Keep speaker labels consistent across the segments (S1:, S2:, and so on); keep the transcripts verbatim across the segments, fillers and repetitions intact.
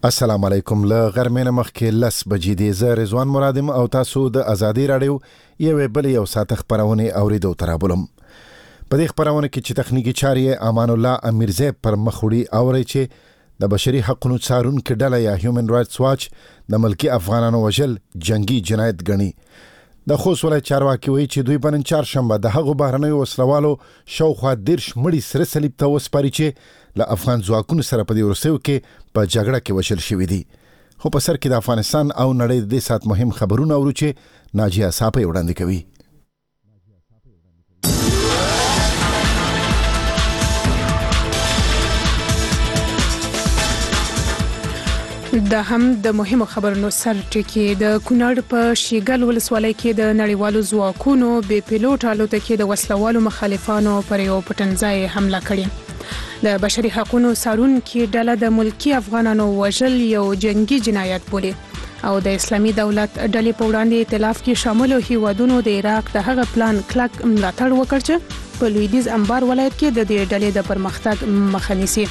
S1: السلام علیکم. له غرمې نه مخکې لس بجې دي. زه رضوان مرادم او تاسو د ازادي راډیو یوې بلې یو ساعت خپرونې اورېدو ته رابولم. په دې خپرونه کې چې تخنیکي چارې امان الله امیرزی پر مخ وړي اورئ چې د بشري حقوقو څارونکو ډله یا هیومن رائټس واچ د ملکي افغانانو وژل جنگي جنایت ګڼي. د خوست ولایت چارواکي وایي چې دوی په نن چهارشنبه د هغو بهرنیو وسلوالو شاوخوا دېرش مړي سره صلیب ته وسپاري چې له افغان ځواکونو سره په دې وروستیو کې په جګړه کې وژل شوي دي. خو په سر کې د افغانستان او نړۍ د دې ساعت مهم خبرونه اورو چې ناجیه صافی وړاندې کوي.
S2: دا هم د مهمو خبرونو سر ټکی. د کونړ په شیګل ولسوالۍ کې د نړیوالو ځواکونو بې پیلوټ الوتکې د وسلوالو مخالفانو پر یو پټنځای حمله کړې. د بشري حقوقو څارونکو ډله د ملکی افغانانو وژل یو جنگي جنایت بولي او د اسلامي دولت ډلې په وړاندې ائتلاف کې شامل هیوادونو د عراق د هغه پلان کلک ملاتړ وکړ چې په لویدیځ انبار ولایت کې د دې ډلې د پرمختګ مخه نیسي.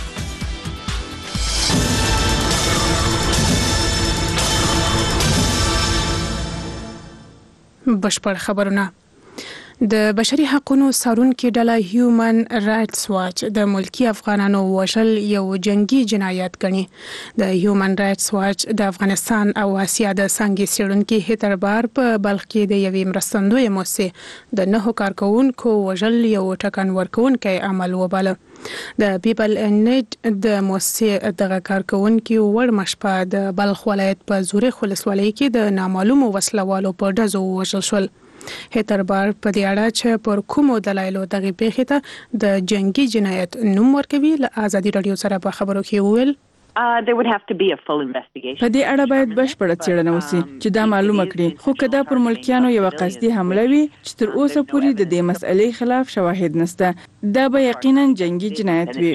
S2: بشپړ خبرونه. د بشري حقوقو څارونکو ډله هیومن رائټس واچ د ملکی افغانانو وژل یو جنگي جنایت ګڼي. د هیومن رائټس واچ د افغانستان او آسیا د څنګه څېړونکو هیتر بار په بلخ کې د یوې مرستندوی موسسې د نهو کارکونکو وژل یو ټکان ورکونکي عمل وباله. د پیپل نیټ د موسسې دغه کارکونکو ور مشپه د بلخ ولایت په زورخ ولسوالۍ کې د نامعلومو وسلوالو په ډزو وژل شول. هیتر بار په دې اړه چې پر کومو دلایلو دغه پیښې ته د جنگي جنایت نوم ورکوي له ازادي رادیو سره په خبرو کې وویل
S3: Uh, there would have to be a full investigation.
S4: په دې اړه باید بشپړه څېړنه وشي چې دا معلومه کړي. خو کدا پر ملکیانو یو قصدي حمله وي چې تر اوسه پورې د دې مسئلې خلاف شواهد نشته، دا به یقینا جنگي جنایت وي.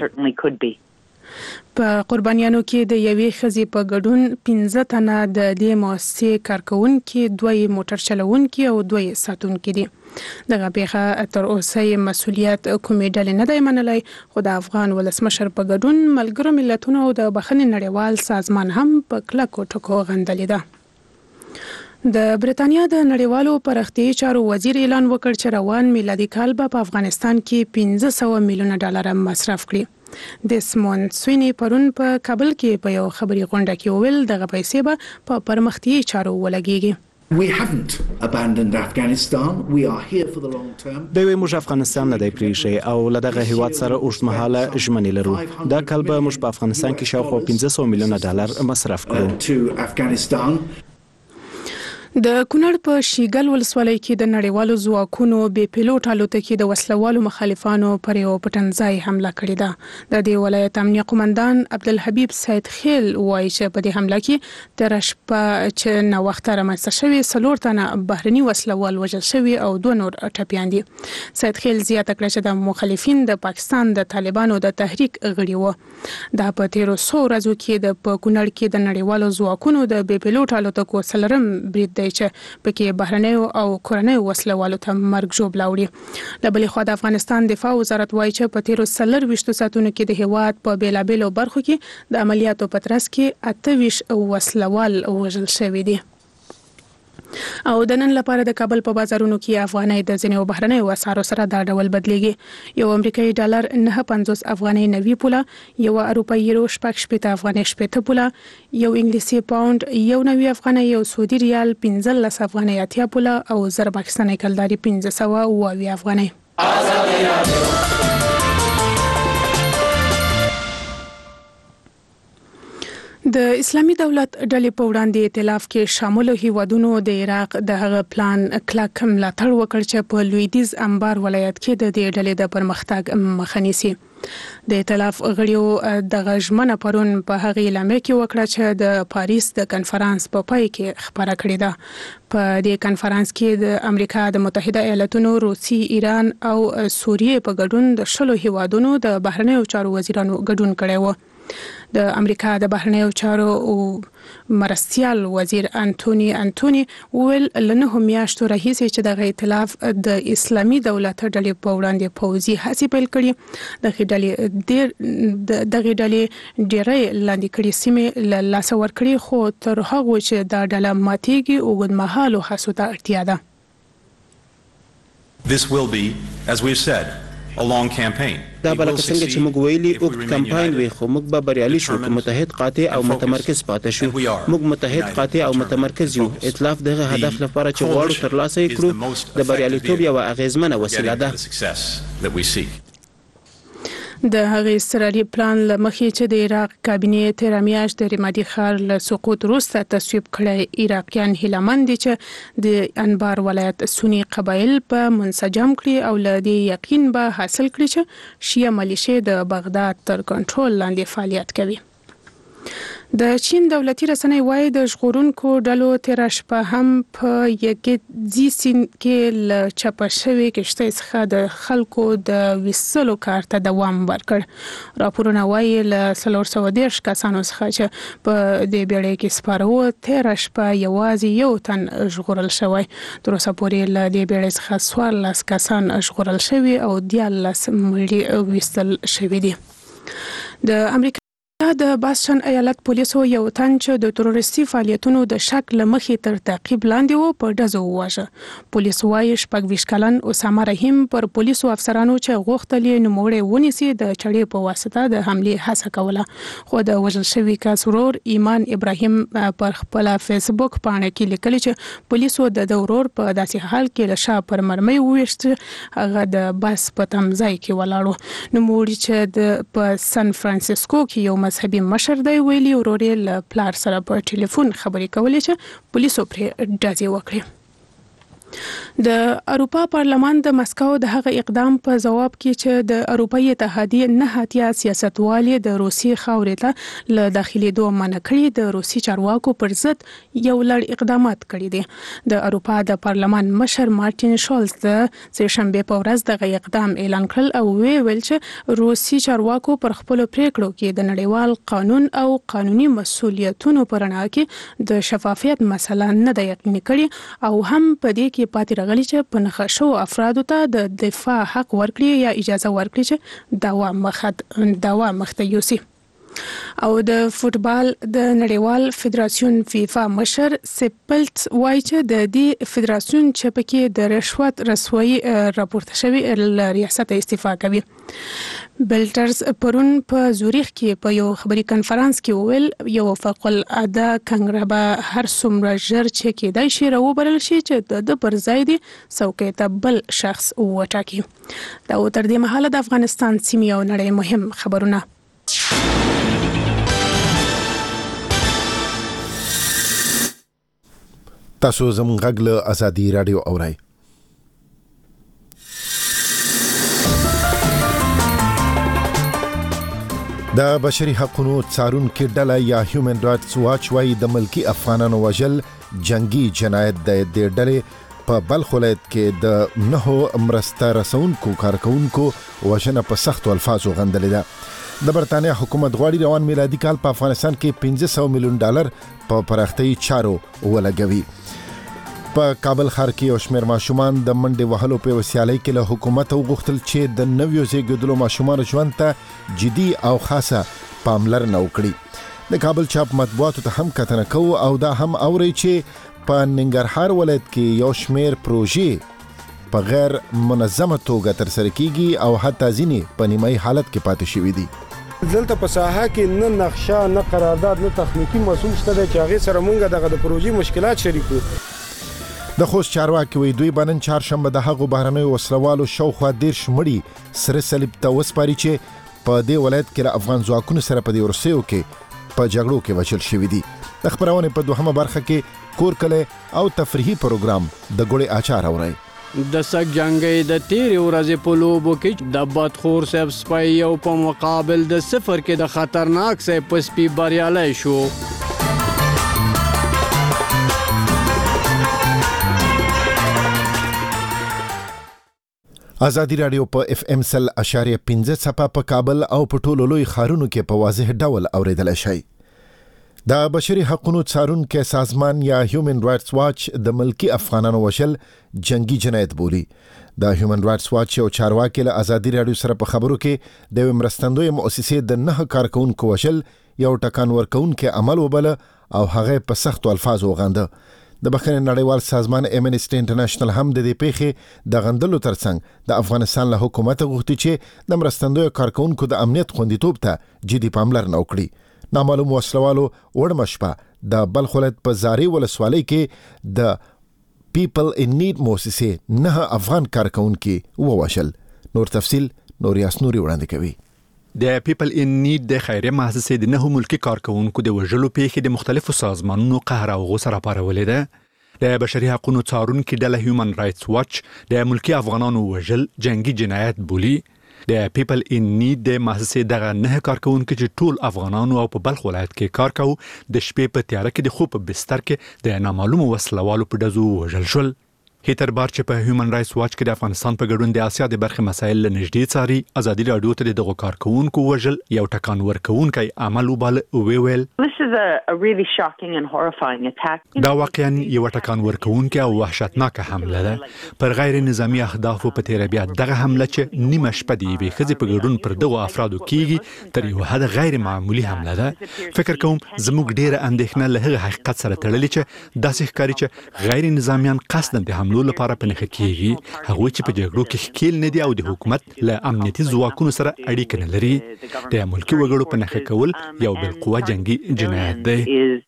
S2: په قربانیانو کې د یوې ښځې په ګډون پنځه تنه د دې موسسې کارکونکي، دوی موټر چلوونکي او دوی ساتونکي دي. دغه پیښه تر اوسه مسؤلیت کومې ډلې نه دی منلی، خو د افغان ولسمشر په ګډون ملګرو ملتونو او د بخښنې نړیوال سازمان هم په کلکو ټکو غندلې ده. د برېټانیا د نړیوالو پراختیایي چارو وزیر اعلان وکړ چې روان میلادي کال به په افغانستان کې پنځه سوه میلیونه ډالر مصرف کړي. دسموند سویني پرون په کابل کې په یو خبري غونډه کې وویل دغه پیسې به په پرمختیایي چارو ولګیږي.
S5: We haven't abandoned Afghanistan. We are here for the long term.
S6: دوی موږ افغانستان نه دی پریښی او له دغه هیواد سره اوږدمهاله ژمنې لرو. دا کال به موږ په افغانستان کې شاوخوا پنځه سوه میلیونه ډالر مصرف کړو.
S5: To Afghanistan.
S2: د کونړ په شیګل ولسوالۍ کې د نړیوالو ځواکونو بې پیلوټ الوتکې د وسلوالو مخالفانو پر یو پټنځای حمله کړې ده. د دې ولایت امنیه قومندان عبدالحبیب سید خیل وایي چې په دې حمله کې تر شپه چې ناوخته رامنځته شوي څلور تنه بهرني وسلوال وژل شوي او دوه نور ټپیان دي. سید خیل زیاته کړه چې د مخالفین د پاکستان د طالبانو د تحریک غړي وو. دا په تیرو څو ورځو کې د په کونړ کې د نړیوالو ځواکونو د بې پیلوټ الوتکو څلورم برید دی چې پکې بهرنیو او کورنیو وسلوالو ته مرګ ژوبله وړي. له بلې خوا د افغانستان دفاع وزارت وایي چې په تیرو څلرویشتو ساعتونو کې د هیواد په بېلابېلو برخو کې د عملیاتو په ترڅ کې اته ویشت وسلوال وژل شوي دي. او د نن لپاره د کابل په بازارونو کې افغانۍ د ځینو بهرنیو اسعارو سره دا ډول بدلیږي. یو امریکایي ډالر نه پنځوس افغانۍ نوي پوله، یو اروپایي یورو شپږ شپېته افغانۍ شپېته پوله، یو انګلیسي پاوند یو نوي افغانۍ، یو سعودي ریال پنځلس افغانۍ اتیا پوله او زر پاکستاني کلداري پنځه سوه اوه اویا افغانۍ. د اسلامي دولت ډلې په وړاندې ائتلاف کې شامل هیوادونو د عراق د هغه پلان کلک ملاتړ وکړ چې په لویدیځ انبار ولایت کې د دې ډلې د پرمختګ مخه نیسي. د ائتلاف غړیو د ژمنه پرون په هغه اعلامیه کې وکړه چې د پاریس د کنفرانس په پای کې خبره کړې ده. په دې کنفرانس کې د امریکا د متحده ایالاتونو، روسي، ایران او سوریې په ګډون د شلو هیوادونو د بهرنیو چارو وزیرانو ګډون کړی و. د امریکا د بهرنیو چارو مرستيال وزیر انټونی انټونی ویل لنه میاشتو راهیسې چې د ائتلاف د اسلامي دولت ډلې په وړاندې پوځي هڅې پیل کړي د ډلې ډېر د ډلې ډېرې لاندې کړي سیمې له لاس ورکړي خو تر هغه چې دا ډله ماتېږي اوږدمهالو هڅو ته اړتیا ده.
S7: This will be, as we've said, a long campaign.
S8: دا بل څنګه چې موږ ویلي اوږد کمپاین وي خو موږ به بریالي شو چې متحد قاطع او متمرکز پاتې شو. موږ متحد قاطع او متمرکز یو. ائتلاف دغه هدف لپاره چې غواړو ترلاسه کړو د بریالیتوب یو اغیزمنه وسیله ده.
S2: د هغې اضطراري پلان له مخې چې د عراق کابینې تېره میاشت د رمادي ښار له سقوط وروسته تصویب کړی عراقیان هیلهمند دي چې د انبار ولایت سني قبایل به منسجم کړي او له دې یقین به حاصل کړي چې شیعه ملیشې د بغداد تر کنټرول لاندې فعالیت کوي. د چین دولتي رسنۍ وايي د ژغورونکو ډلو تېره شپه هم په یګزي سیند کې له چپه شوې کښتۍ څخه د خلکو د ویستلو کار ته دوام ورکړ. راپورونه وايي له څلور سوه دېرش کسانو څخه چې په دې بیړۍ کې سپاره وو تېره شپه یوازې یو تن ژغورل شوی. تر اوسه پورې له دې بیړۍ څخه څوارلس کسان ژغورل شوي او دیارلس مړي ویستل شوي دي. د امریکا د باسټن ایالت پولیسو یو تن چې د تروریستي فعالیتونو د شک له مخې تر تعقیب لاندې وو په ډزو وواژه. پولیس وايي شپږ ویشت کلن اسامه رحیم پر پولیسو افسرانو چې غوښتل یې نوموړی ونیسي د چړې په واسطه د حملې هڅه کوله خو د وژل شوي کس ورور ایمان ابراهیم پر خپل فیسبوک پاڼه کې لیکلي چې پولیسو د ده ورور په داسې حال کې له شا پر مرمۍ وویشت هغه د بس په تمځای کې ولاړو. نوموړي چې د په سان فرانسیسکو کې یو مذهبي مشر دی ویلي ورور یې له پلار سره په ټلیفون خبرې کولې چې پولیسو پرې ډزې وکړې. د اروپا پارلمان د مسکو د هغه اقدام په جواب کې چې د اروپאי اتحادیې نه اتیا سیاستوالې د روسي خاورې ته له داخليدو منع کړي د روسي چارواکو پر ضد یو لړ اقدامات کړي دي. د اروپا د پارلمان مشر مارټین شولز د سهشنبه په ورځ دغه اقدام اعلان کړل او ویل چې روسي چارواکو پر خپل پریکړو کې د نړیوال قانون او قانوني مسؤلیتونو پر اړه کې د شفافیت مسله نه د یقیني کړي او هم په دې کې پاتې راغلي چې په نښه شوو افرادو ته د دفاع حق ورکړي یا اجازه ورکړي چې دعوا مخ دعوا مخته یوسي. او د فوتبال د نړیوال فدراسیون فیفا مشر سپلټ وایي چې د دې فدراسیون چې پکې د رشوت رسوي راپورته شوی ریاست استعفا کوي. بلټرز پرون په زوریخ کې په یو خبري کانفرنس کې وویل یو فوق العاده کنګره به هر څومره ژر چې کېدای شي راوبلل شي چې د پر ځای دی څوکۍ ته بل شخص وټاکي. دا تر دې مهاله د افغانستان سیمې او نړۍ مهم خبرونه.
S1: تاسو زموږ غږ له ازادي رادیو اورئ. د بشري حقوقو څارونکو ډله یا هیومن رائټس واچ وايي د ملکی افغانانو وژل جنگي جنایت د دې ډلې په بلخ ولایت کې د نهو مرسته رسونکو کارکونکو وژنه په سخت الفاظو غندلې ده. د برتانیا حکومت غواړي روان میلادي کال په افغانستان کې پنځه سوه میلیون ډالر په پراختیايي چارو ولګوي. په کابل ښار کې یو شمېر ماشومان د منډې وهلو په وسیالۍ کې له حکومت وغوښتل چې د نویو زیږېدلو ماشومانو ژوند ته جدي او خاصه پاملرنه وکړي. د کابل چاپ مطبوعاتو ته هم کتنه کوو او دا هم اوري چې په ننګرهار ولایت کې یو شمېر پروژې په غیر منظمه توګه ترسره کیږي او حتی ځینې په نیمایي حالت کې پاتې شوي دي.
S9: دلته په ساحه کې نه نقشه نه قرارداد نه تخنیکی مسؤل شته چې هغه سره مونږ دغه د پروژې مشکلات شریکو.
S1: د خوست چارواکي وی دوی بنن چهارشنبه د هغو بهرنیو وسلوالو شاوخوا دېرش مړي سره صلیب ته وسپاري چې په دې ولایت کې له افغان ځواکونو سره په دې ورسېو کې په جګړو کې وژل شوي دي. د خبرونې په دوهمه برخه کې کور کلی او تفریحي پروګرام د ګوړې اچار اورئ.
S10: د سګ جنگي د تیرې ورځې په لوبو کې د بدخور صاحب سپی او په مقابل د صفر کې د خطرناک صاحب په سپی بریالی شو.
S1: ازادي رادیو په اف ام سل اشاریه پنځه صفه په کابل او په ټولو لوی ښارونو کې په واضح ډول اوریدل شي. د بشري حقوقو څارونکو سازمان یا هیومن رائټس واچ د ملکی افغانانو وشل جنگي جنایت بولی. د هیومن رائټس واچ او چارواکي له ازادي رادیو سره په خبرو کې د مرستندوی مؤسسې د نه کارکونکو وشل یو ټکان ورکونکو عمل وبله او هغه په سخت الفاظ وغانده. د بخښنې نړیوال سازمان امنسټي انټرنیشنل هم د دې پیښې د غندلو ترڅنګ د افغانستان له حکومت غوښتي چې د مرستندوی کارکونکو د امنیت خوندیتوب ته جدي پاملرنه وکړي. نامعلوم وسلوالو وړمه شپه د بلخ ولایت په زاري ولسوالۍ کې د پیپل ان نیډ مؤسسې نه افغان کارکونکو ووشل. نور تفصیل نور یاسنوري وړاندې کوي.
S11: د پیپل ان نیډ د خیریه مؤسسې د نه ملکی کارکونکو د وژلو پیښې د مختلفو سازمانونو قهر او غوسه راپارولې ده. د بشري حقوقو څارونکو ډله هیومن رائټس واچ د ملکی افغانانو وژل جنگي جنایت بولی. د پیپل ان نیډ د مؤسسې دغه نه کارکونکو چې ټول افغانانو او په بلخ ولایت کې کار کوي د شپې په تیاره کې د خوب په بستر کې د نامعلوم وسلوالو په دزو وژل شول. هیتر بار چې په هیومن رائټس واچ کې د افغانستان په ګډون د اسیا د برخې مسایل له نږدې څاري، ازادي رادیو ته دغه کارکونکو وژل یو ټکان ورکونکی عمل وباله او ویل دا واقعا یو ټکان ورکونکی او وحشتناک حمله ده پر غیر نظامی اهدافو په تیر بیا دغه حمله چې نیمه شپه دی به خځې په ګډون پر دغه افرادو کیږي تر یو حد غیر معمولی حمله ده. فکر کوم زموږ ډیره اندېښنه له هغه حقیقت سره تړلې چې داسې ښکاري چې غیر نظامیان قصداً د حملو لپاره پنهخ کیږي، هغه چې په جګړو کې ښکیل نه دي او د حکومت له امنیتي ځواکونو سره اړیکه نه لري. د ملکی وګړو پنهخ کول یو بالقوه جنگي جنایت دی.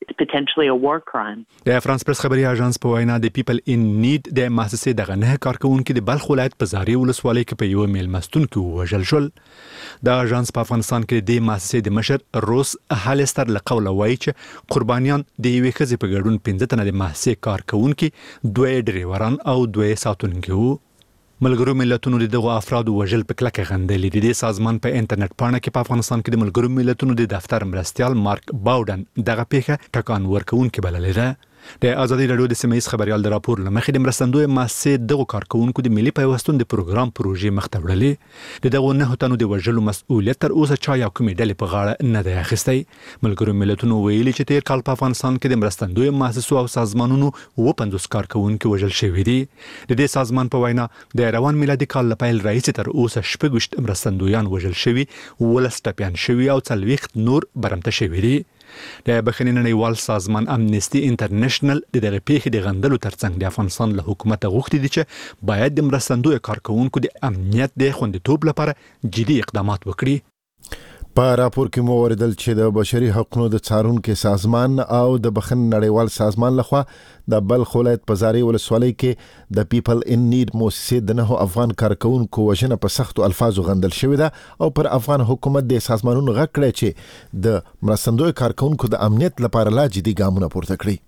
S11: د فرانس پریس خبري اژانس په وینا د پیپل ان نیډ د مؤسسې دغه نه کارکونکو د بلخ ولایت په زاري ولسوالۍ کې په یو میلمستون کې وژل شول. د اژانس په افغانستان کې د مؤسسې د مشر روس هالستر له قوله وایي چې قربانیان د یوې ښځې په ګډون پنځه تنه د مؤسسې کارکونکو دوه ډریوران او دوه ساتونکي وو. ملګرو ملتونو د دغه افرادو وژل په کلکه غندلې دي. د سازمان په انټرنیټ پاڼه کې په افغانستان کې د ملګرو ملتونو د دفتر مرستیال مارک باودن دغه پیښه ټکان ورکونکي بللې ده. د ازادي رادیو د سیمه ایز خبريال د راپور لمخې د مرستندوی مؤسسې دغه کارکونکو د ملي پیوستون د پروګرام پروژې مخته وړلې. د دغه نه تنو د وژلو مسؤلیت تر اوسه چا یو کومې ډلې په غاړه نه دی اخیستی. ملګرو ملتونو ویلي چې تیر کال په افغانستان کې د مرستندوی مؤسسو او سازمانونو و پنځوس کارکونکو وژل شوي دي. د دې سازمان په وینا د روان میلادي کال له پیل راهیسې تر اوسه شپږ مرستندویان وژل شوي، ولس ټپیان شوي او څلوېښت نور برمته شوي دي. د بخښنې نړیوال سازمان امنسټي انټرنیشنل د دغه پیښې د غندلو ترڅنګ د افغانستان له حکومت غوښتي دي چې باید د مرستندوی کارکونکو د امنیت د خوندیتوب لپاره جدي اقدامات وکړي.
S1: په راپور کې مو اوریدل چې د بشري حقوقو د څارونکو سازمان او د بخښنې نړیوال سازمان لخوا د بلخ ولایت په زاري ولسوالۍ کې د پیپل ان نیډ مؤسسې د نه افغان کارکونکو وژنه په سختو الفاظو غندل شوې ده او پر افغان حکومت د سازمانونو غږ کړی چې د مرستندوی کارکونکو د امنیت لپاره لا جدي ګامونه پورته کړي.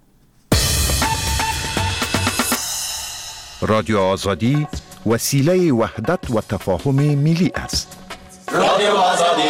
S12: رادیو آزادی وسیله وحدت و تفاهم ملی است. رادیو آزادی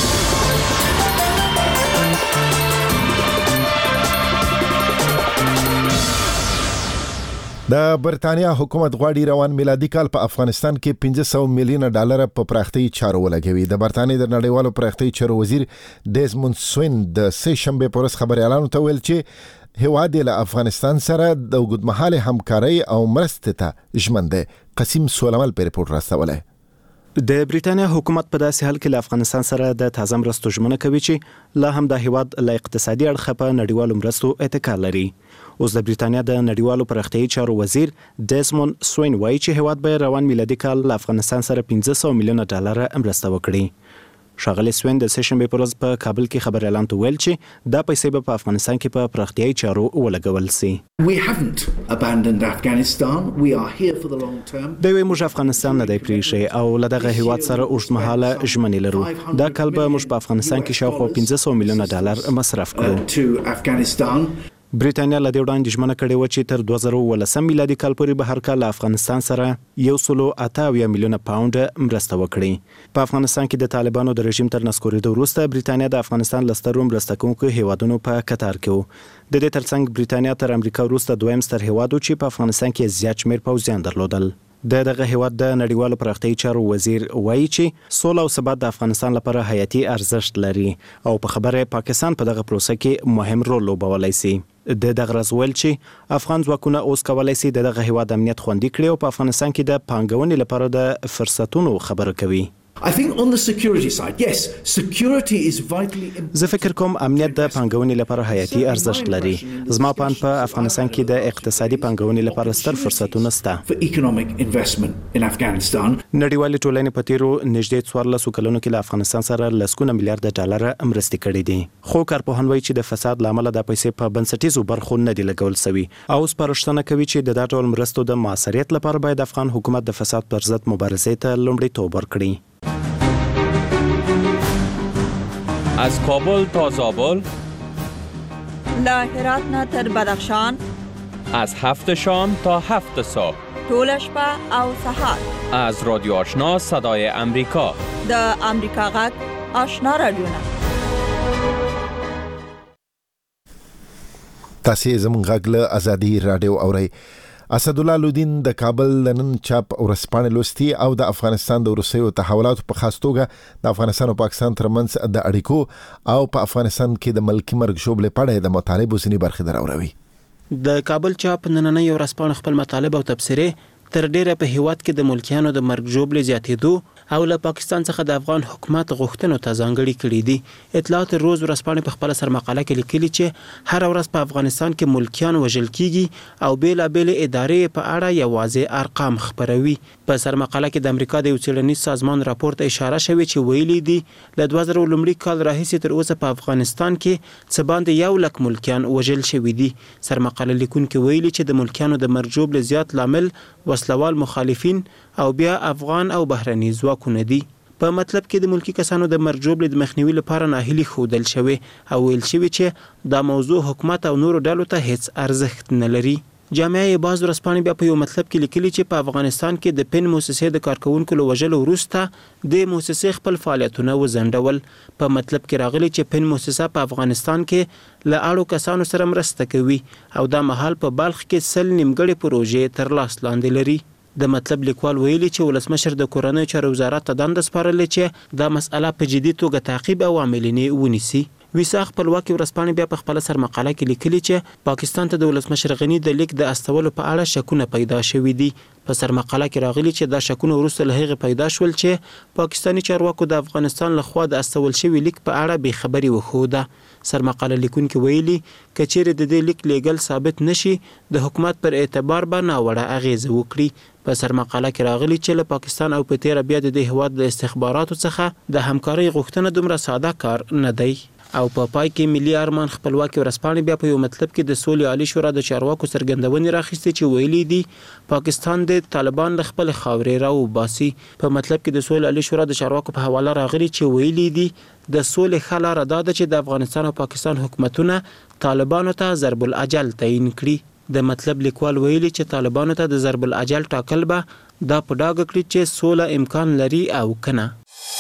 S1: د برتانیا حکومت غواړي روان میلادي کال په افغانستان کې پنځه سوه میلیونه ډالر په پراختیایي چارو ولګوي. د برتانیا د نړیوالو پراختیایي چارو وزیر ډیزموند سوین د سه شنبه په ورځ خبريالانو ته ویل چې هیواد له افغانستان سره د اوږدمهاله همکارۍ او مرستې ته ژمن دی. قسیم سولمل په رپورټ راستولی.
S6: د بریټانیا حکومت په داسې حال کې له افغانستان سره د تازه مرستو ژمنه کوي چې لا هم د هیواد له اقتصادي اړخه په نړیوالو مرستو اتکا لري. اوس د بریټانیا د نړیوالو پراختیایي چارو وزیر ډیزموند سوین وایي چې هیواد به روان میلادي کال له افغانستان سره پنځه سوه میلیونه ډالر مرسته وکړي. ښاغلی سوین د سه شنبې پر ورځ په کابل کې خبريالانو ته ویل چې دا پیسې به په افغانستان کې په پراختیایي چارو ولګول سي.
S5: We haven't abandoned Afghanistan. We are here for the long term.
S6: د وی موږ افغانستان نه دی پریښی او له دغه هیواد سره اوږدمهاله ژمنې لرو. دا کال به موږ په افغانستان کې شاوخوا پنځه سوه میلیونه ډالر مصرف کړو.
S5: To Afghanistan.
S6: بریټانیا له دې وړاندې ژمنه کړې و چې تر دوه زره اوولسم میلادي کال پورې به هر کال له افغانستان سره یو سلو اته اویا میلیونه پاونډ مرسته وکړي. په افغانستان کې د طالبانو د رژیم تر نسکورېدو وروسته بریټانیا د افغانستان له سترو مرسته کوونکو هیوادونو په کتار کې و. د دې ترڅنګ بریټانیا تر امریکا وروسته دویم ستر هیواد و چې په افغانستان کې زیات شمېر پوځیان درلودل. د دغه هیواد د نړیوالو پراختیایي چارو وزیر وایي چې سوله او ثبات د افغانستان لپاره حیاتي ارزښت لري او په خبره پاکستان په دغه پروسه کې مهم رول لوبولی سي. د دغه ورځ ویل چې افغان ځواکونه اوس کولی سي د دغه هیواد امنیت خوندي کړي او په افغانستان کې د پانګونې لپاره د فرصتونو خبره کوي.
S5: I think on the security side, yes, security is vitally important.
S6: زه فکر کوم امنیت د پانګونې لپاره حیاتي ارزښت لري. زما په اند په افغانستان کې د اقتصادي پانګونې لپاره ستر فرصتونه شته.
S5: For economic investment in Afghanistan.
S6: نړیوالې ټولنې په تیرو نږدې څوارلسو کلونو کې له افغانستان سره لسګونه میلیارډ ډالر مرستې کړې دي. خو کارپوهان وایي چې د فساد له امله د پیسې په بنسټیزو برخو نه دي لګول شوي او سپارښتنه کوي چې د دا ډول مرستو د مؤثریت لپاره باید افغان حکومت د فساد پر ضد مبارزې ته لومړیتوب ورکړي.
S13: از کابل تا زابل،
S14: له هرات نه تر بدخشان،
S13: از هفت شام تا هفت صبح،
S14: ټول شپه او سهار،
S13: از رادیو آشنا صدای امریکا،
S14: د امریکا غږ آشنا رادیوونه.
S1: تاسې زموږ غږ له ازادي رادیو اورئ. اسدالله لودین د کابل نن چاپ ورسپانې لوستي او د افغانستان د وروستیو تحولاتو په خاص توګه د افغانستان او پاکستان ترمنځ د اړیکو او په افغانستان کې د ملکی مرګ شوبلې په اړه د مطالبو ځینې برخې دراوروي.
S8: د کابل چاپ نننۍ ورسپانې خپل مطالب او تبصرې تر ډیره په هیواد کې د ملکیانو د مرګ ژوبلې زیاتېدو او له پاکستان څخه د افغان حکومت غوښتنو ته ځانګړي کړي دي. اطلاعات روز ورځپاڼې په خپل سرمقاله کې لیکلي چې هر ورځ په افغانستان کې ملکیان وژل کیږي او بیلابېل ادارې په اړه یوازې ارقام خبروي. په سرمقاله کې د امریکا د یو څېړنیز سازمان راپور ته اشاره شوې چې ویلي دي له دوه زره لومړي کال راهیسې تر اوسه په افغانستان کې څه باندې یو لک ملکیان وژل شوي دي. سرمقاله لیکونکي ویلي چې د ملکیانو د مرګ ژوبلې زیات لامل وسلوال مخالفین او بیا افغان او بهرني ځواکونه دي. په مطلب کې د ملکی کسانو د مرګ ژوبلې د مخنیوي لپاره ناهیلي ښودل شوی او ویل شوی چې دا موضوع حکومت او نورو ډلو ته هیڅ ارزښت نه لري. جامعه باز ورځپاڼې بیا په یو مطلب کې لیکلي چې په افغانستان کې د پن موسسې د کارکونکو له وژلو وروسته د موسسې خپل فعالیتونه وځنډول. په مطلب کې راغلي چې پن موسسه په افغانستان کې له اړو کسانو سره مرسته کوي او دا مهال په بلخ کې سل نیمګړې پروژې تر لاس لاندې لري. د مطلب لیکوال ویلي چې ولسمشر د کورنیو چارو وزارت ته دنده سپارلې چې دا مسأله په جدي توګه تعقیب او عملینې ونیسي. ویسا خپلواکي ورځپاڼې بیا په خپل سرمقاله کې لیکلي چې پاکستان ته د ولسمشر غني د لیک د استولو په اړه شکونه پیدا شوي دي. په سرمقاله کې راغلي چې دا شکونه وروسته له هغې پیدا شول چې پاکستاني چارواکو د افغانستان لخوا د استول شوي لیک په اړه بې خبري وښوده. سرمقاله لیکونکي ویلي که چیرې د دې لیک لیږل ثابت نشي د حکومت پر اعتبار به ناوړه اغیزه وکړي. په سرمقاله کې راغلي چې له پاکستان او په تیره بیا د دې هیواد د استخباراتو څخه د همکارۍ غوښتنه دومره ساده کار نه دی. او په پا پای کې ملي ارمان خپلواکي ورځپاڼې بیا په یو مطلب کې د سولې عالی شورا د چارواکو څرګندونې راخیستې چې ویلي دي پاکستان د طالبان له خپل خاورې راوباسي. په مطلب کې د سولې عالی شورا د چارواکو په حواله راغلي چې ویلي دي د سولې ښه لاره دا ده چې د افغانستان او پاکستان حکومتونه طالبانو ته ضرب الاجل تعیین کړي. د مطلب لیکوال ویلي چې طالبانو ته د ضرب الاجل ټاکل به دا په ډاګه کړي چې سوله امکان لري او کنه.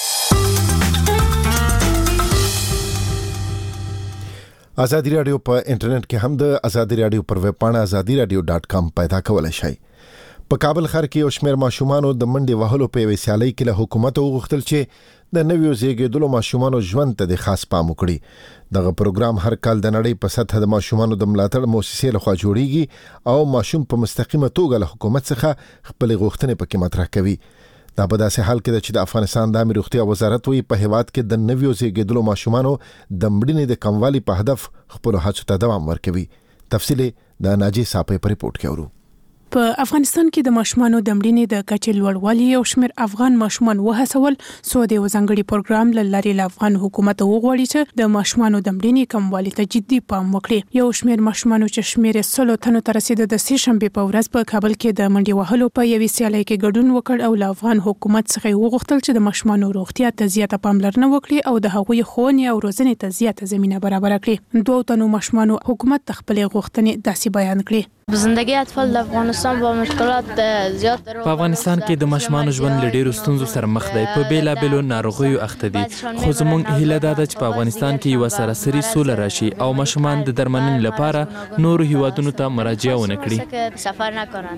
S1: ازادي رادیو په انټرنیټ کې هم د ازادي رادیو پر ویب پاڼه ازادي رادیو ډاټ کام پیدا کولای شئ. په کابل ښار کې یو شمېر ماشومانو د منډې وهلو په یوې سیالۍ کې له حکومت وغوښتل چې د نویو زیږېدلو ماشومانو ژوند ته د خاص پام وکړي. دغه پروګرام هر کال د نړۍ په سطحه د ماشومانو د ملاتړ مؤسسې لخوا جوړیږي او ماشوم په مستقیمه توګه له حکومت څخه خپلې غوښتنې پکې مطرح کوي. دا په داسې حال کې ده چې د افغانستان د عامه روغتیا وزارت وایي په هیواد کې د نویو زیږېدلو ماشومانو د مړینې د کموالي په هدف خپلو هڅو ته دوام ورکوي. تفصیل د ناجی صاحب په ریپورت کې اورو.
S2: په افغانستان کې د ماشومانو د مړینې د کچې لوړوالي او شمېر افغان ماشومان وهڅول سو د وزنګړي پروګرام له لارې له افغان حکومت وغواړي چې د ماشومانو د مړینې کموالي ته جدي پام وکړي. یو شمېر ماشومانو چې شمېر سلو تنو ته رسیده د سې شنبې په ورځ په کابل کې د منډې وهلو په یوې سیالۍ کې ګډون وکړ او له افغان حکومت څخه وغوښتل چې د ماشومانو روغتیا ته زیاته پاملرنه وکړي او د هغوی ښوونې او روزنې ته زیاته زمینه برابر کړي. دوه تنو ماشومانو حکومت خپل غوښتنې داسې بیان کړي.
S15: زندگی اطفال د افغانستان با مشکلات زیات دي.
S16: په افغانستان کې د ماشومانو ژوند له ډېرو ستونزو سره مخ دی. په بیلابېلو ناروغیو اخته دي. خو زموږ هیله دا ده چې په افغانستان کې یوه سراسري سوله راشي او ماشومان د درملنې لپاره نورو هیوادونو ته مراجعه ونه کړي.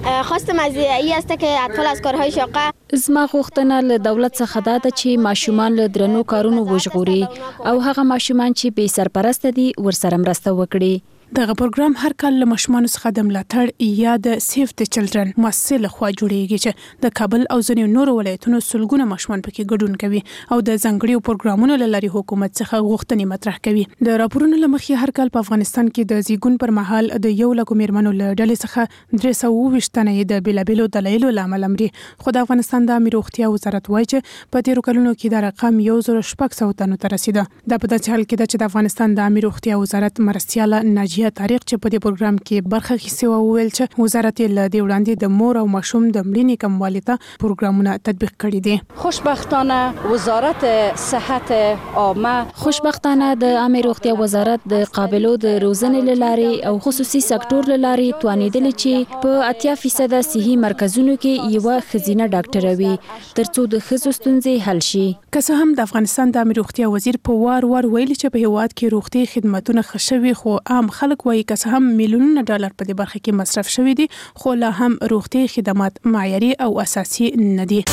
S17: خواستم از ای است که اطفال از کارهای شاقه
S18: زما غوښتنه له دولت څخه دا ده چې ماشومان له درنو کارونو وژغوري او هغه ماشومان چې بې سرپرسته دي ورسره مرسته وکړي.
S2: دغه پروګرام هر کال له ماشومانو څخه د ملاتړ یا د سیف د چلډرن مؤسسې لخوا جوړیږي چې د کابل او ځینو نورو ولایتونو سلګونه ماشومان پکې ګډون کوي او د ځنګړي پروګرامونو له لارې حکومت څخه غوښتنې مطرح کوي. د راپورونو له مخې هر کال په افغانستان کې د زیږون پر مهال د یو لک میرمنو له ډلې څخه درې سوه اووه ویشت تنې د بیلابیلو دلایلو له امله مري، خو د افغانستان د عامه روغتیا وزارت وایي چې په تیرو کلونو کې دا رقم یو زر شپږ سوه تنو ته رسیده. دا په داسې حال کې ده چې د افغانستان د عامه روغتیا وزارت مرستیاله ناجیه طارق چې په پروګرام کې برخه اخیستې و وویل چې وزارت له دې وړاندې د مور او ماشوم د مړینې کموالي ته پروګرامونه تطبیق کړي دي.
S19: خوشبختانه وزارت صحت عامه
S18: خوشبختانه د عامه روغتیا وزارت د قابلو د روزنې لارې او خصوصي سکتور لارې توانیدل چې په اتیا فیصد صحي مرکزونو کې یو خزینه ډاکټر وي ترڅو د خزو ستونزې حل شي.
S2: که څه هم د افغانستان د عامه روغتیا وزیر په وار وار ویلي چې په هیواد کې روغتي خدماتونه ښه شوي، خو عام خلک وایي که څه هم میلیونونه ډالر په دې برخه کې مصرف شوي دي خو لا هم روغتي خدمات معیاري او اساسي نه دي.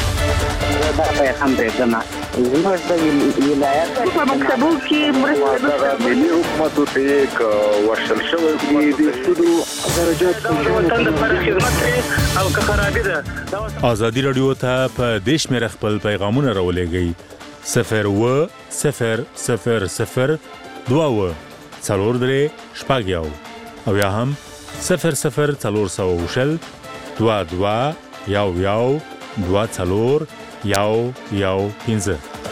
S20: زموږ د ولایت په مکتبو کې مرسته د ملي حکومت ته یک ورشل شوی دی د سودو درجات د لپاره خدمت او که خرابې ده.
S21: ازادي رادیو ته په دیش مې خپل پیغامونه راولېږئ صفر و صفر صفر صفر دوه و څلور درې شپږ یو او یا هم صفر صفر څلور سوه وشل دوه دوه یو یو دوه څلور یو یو پنځه.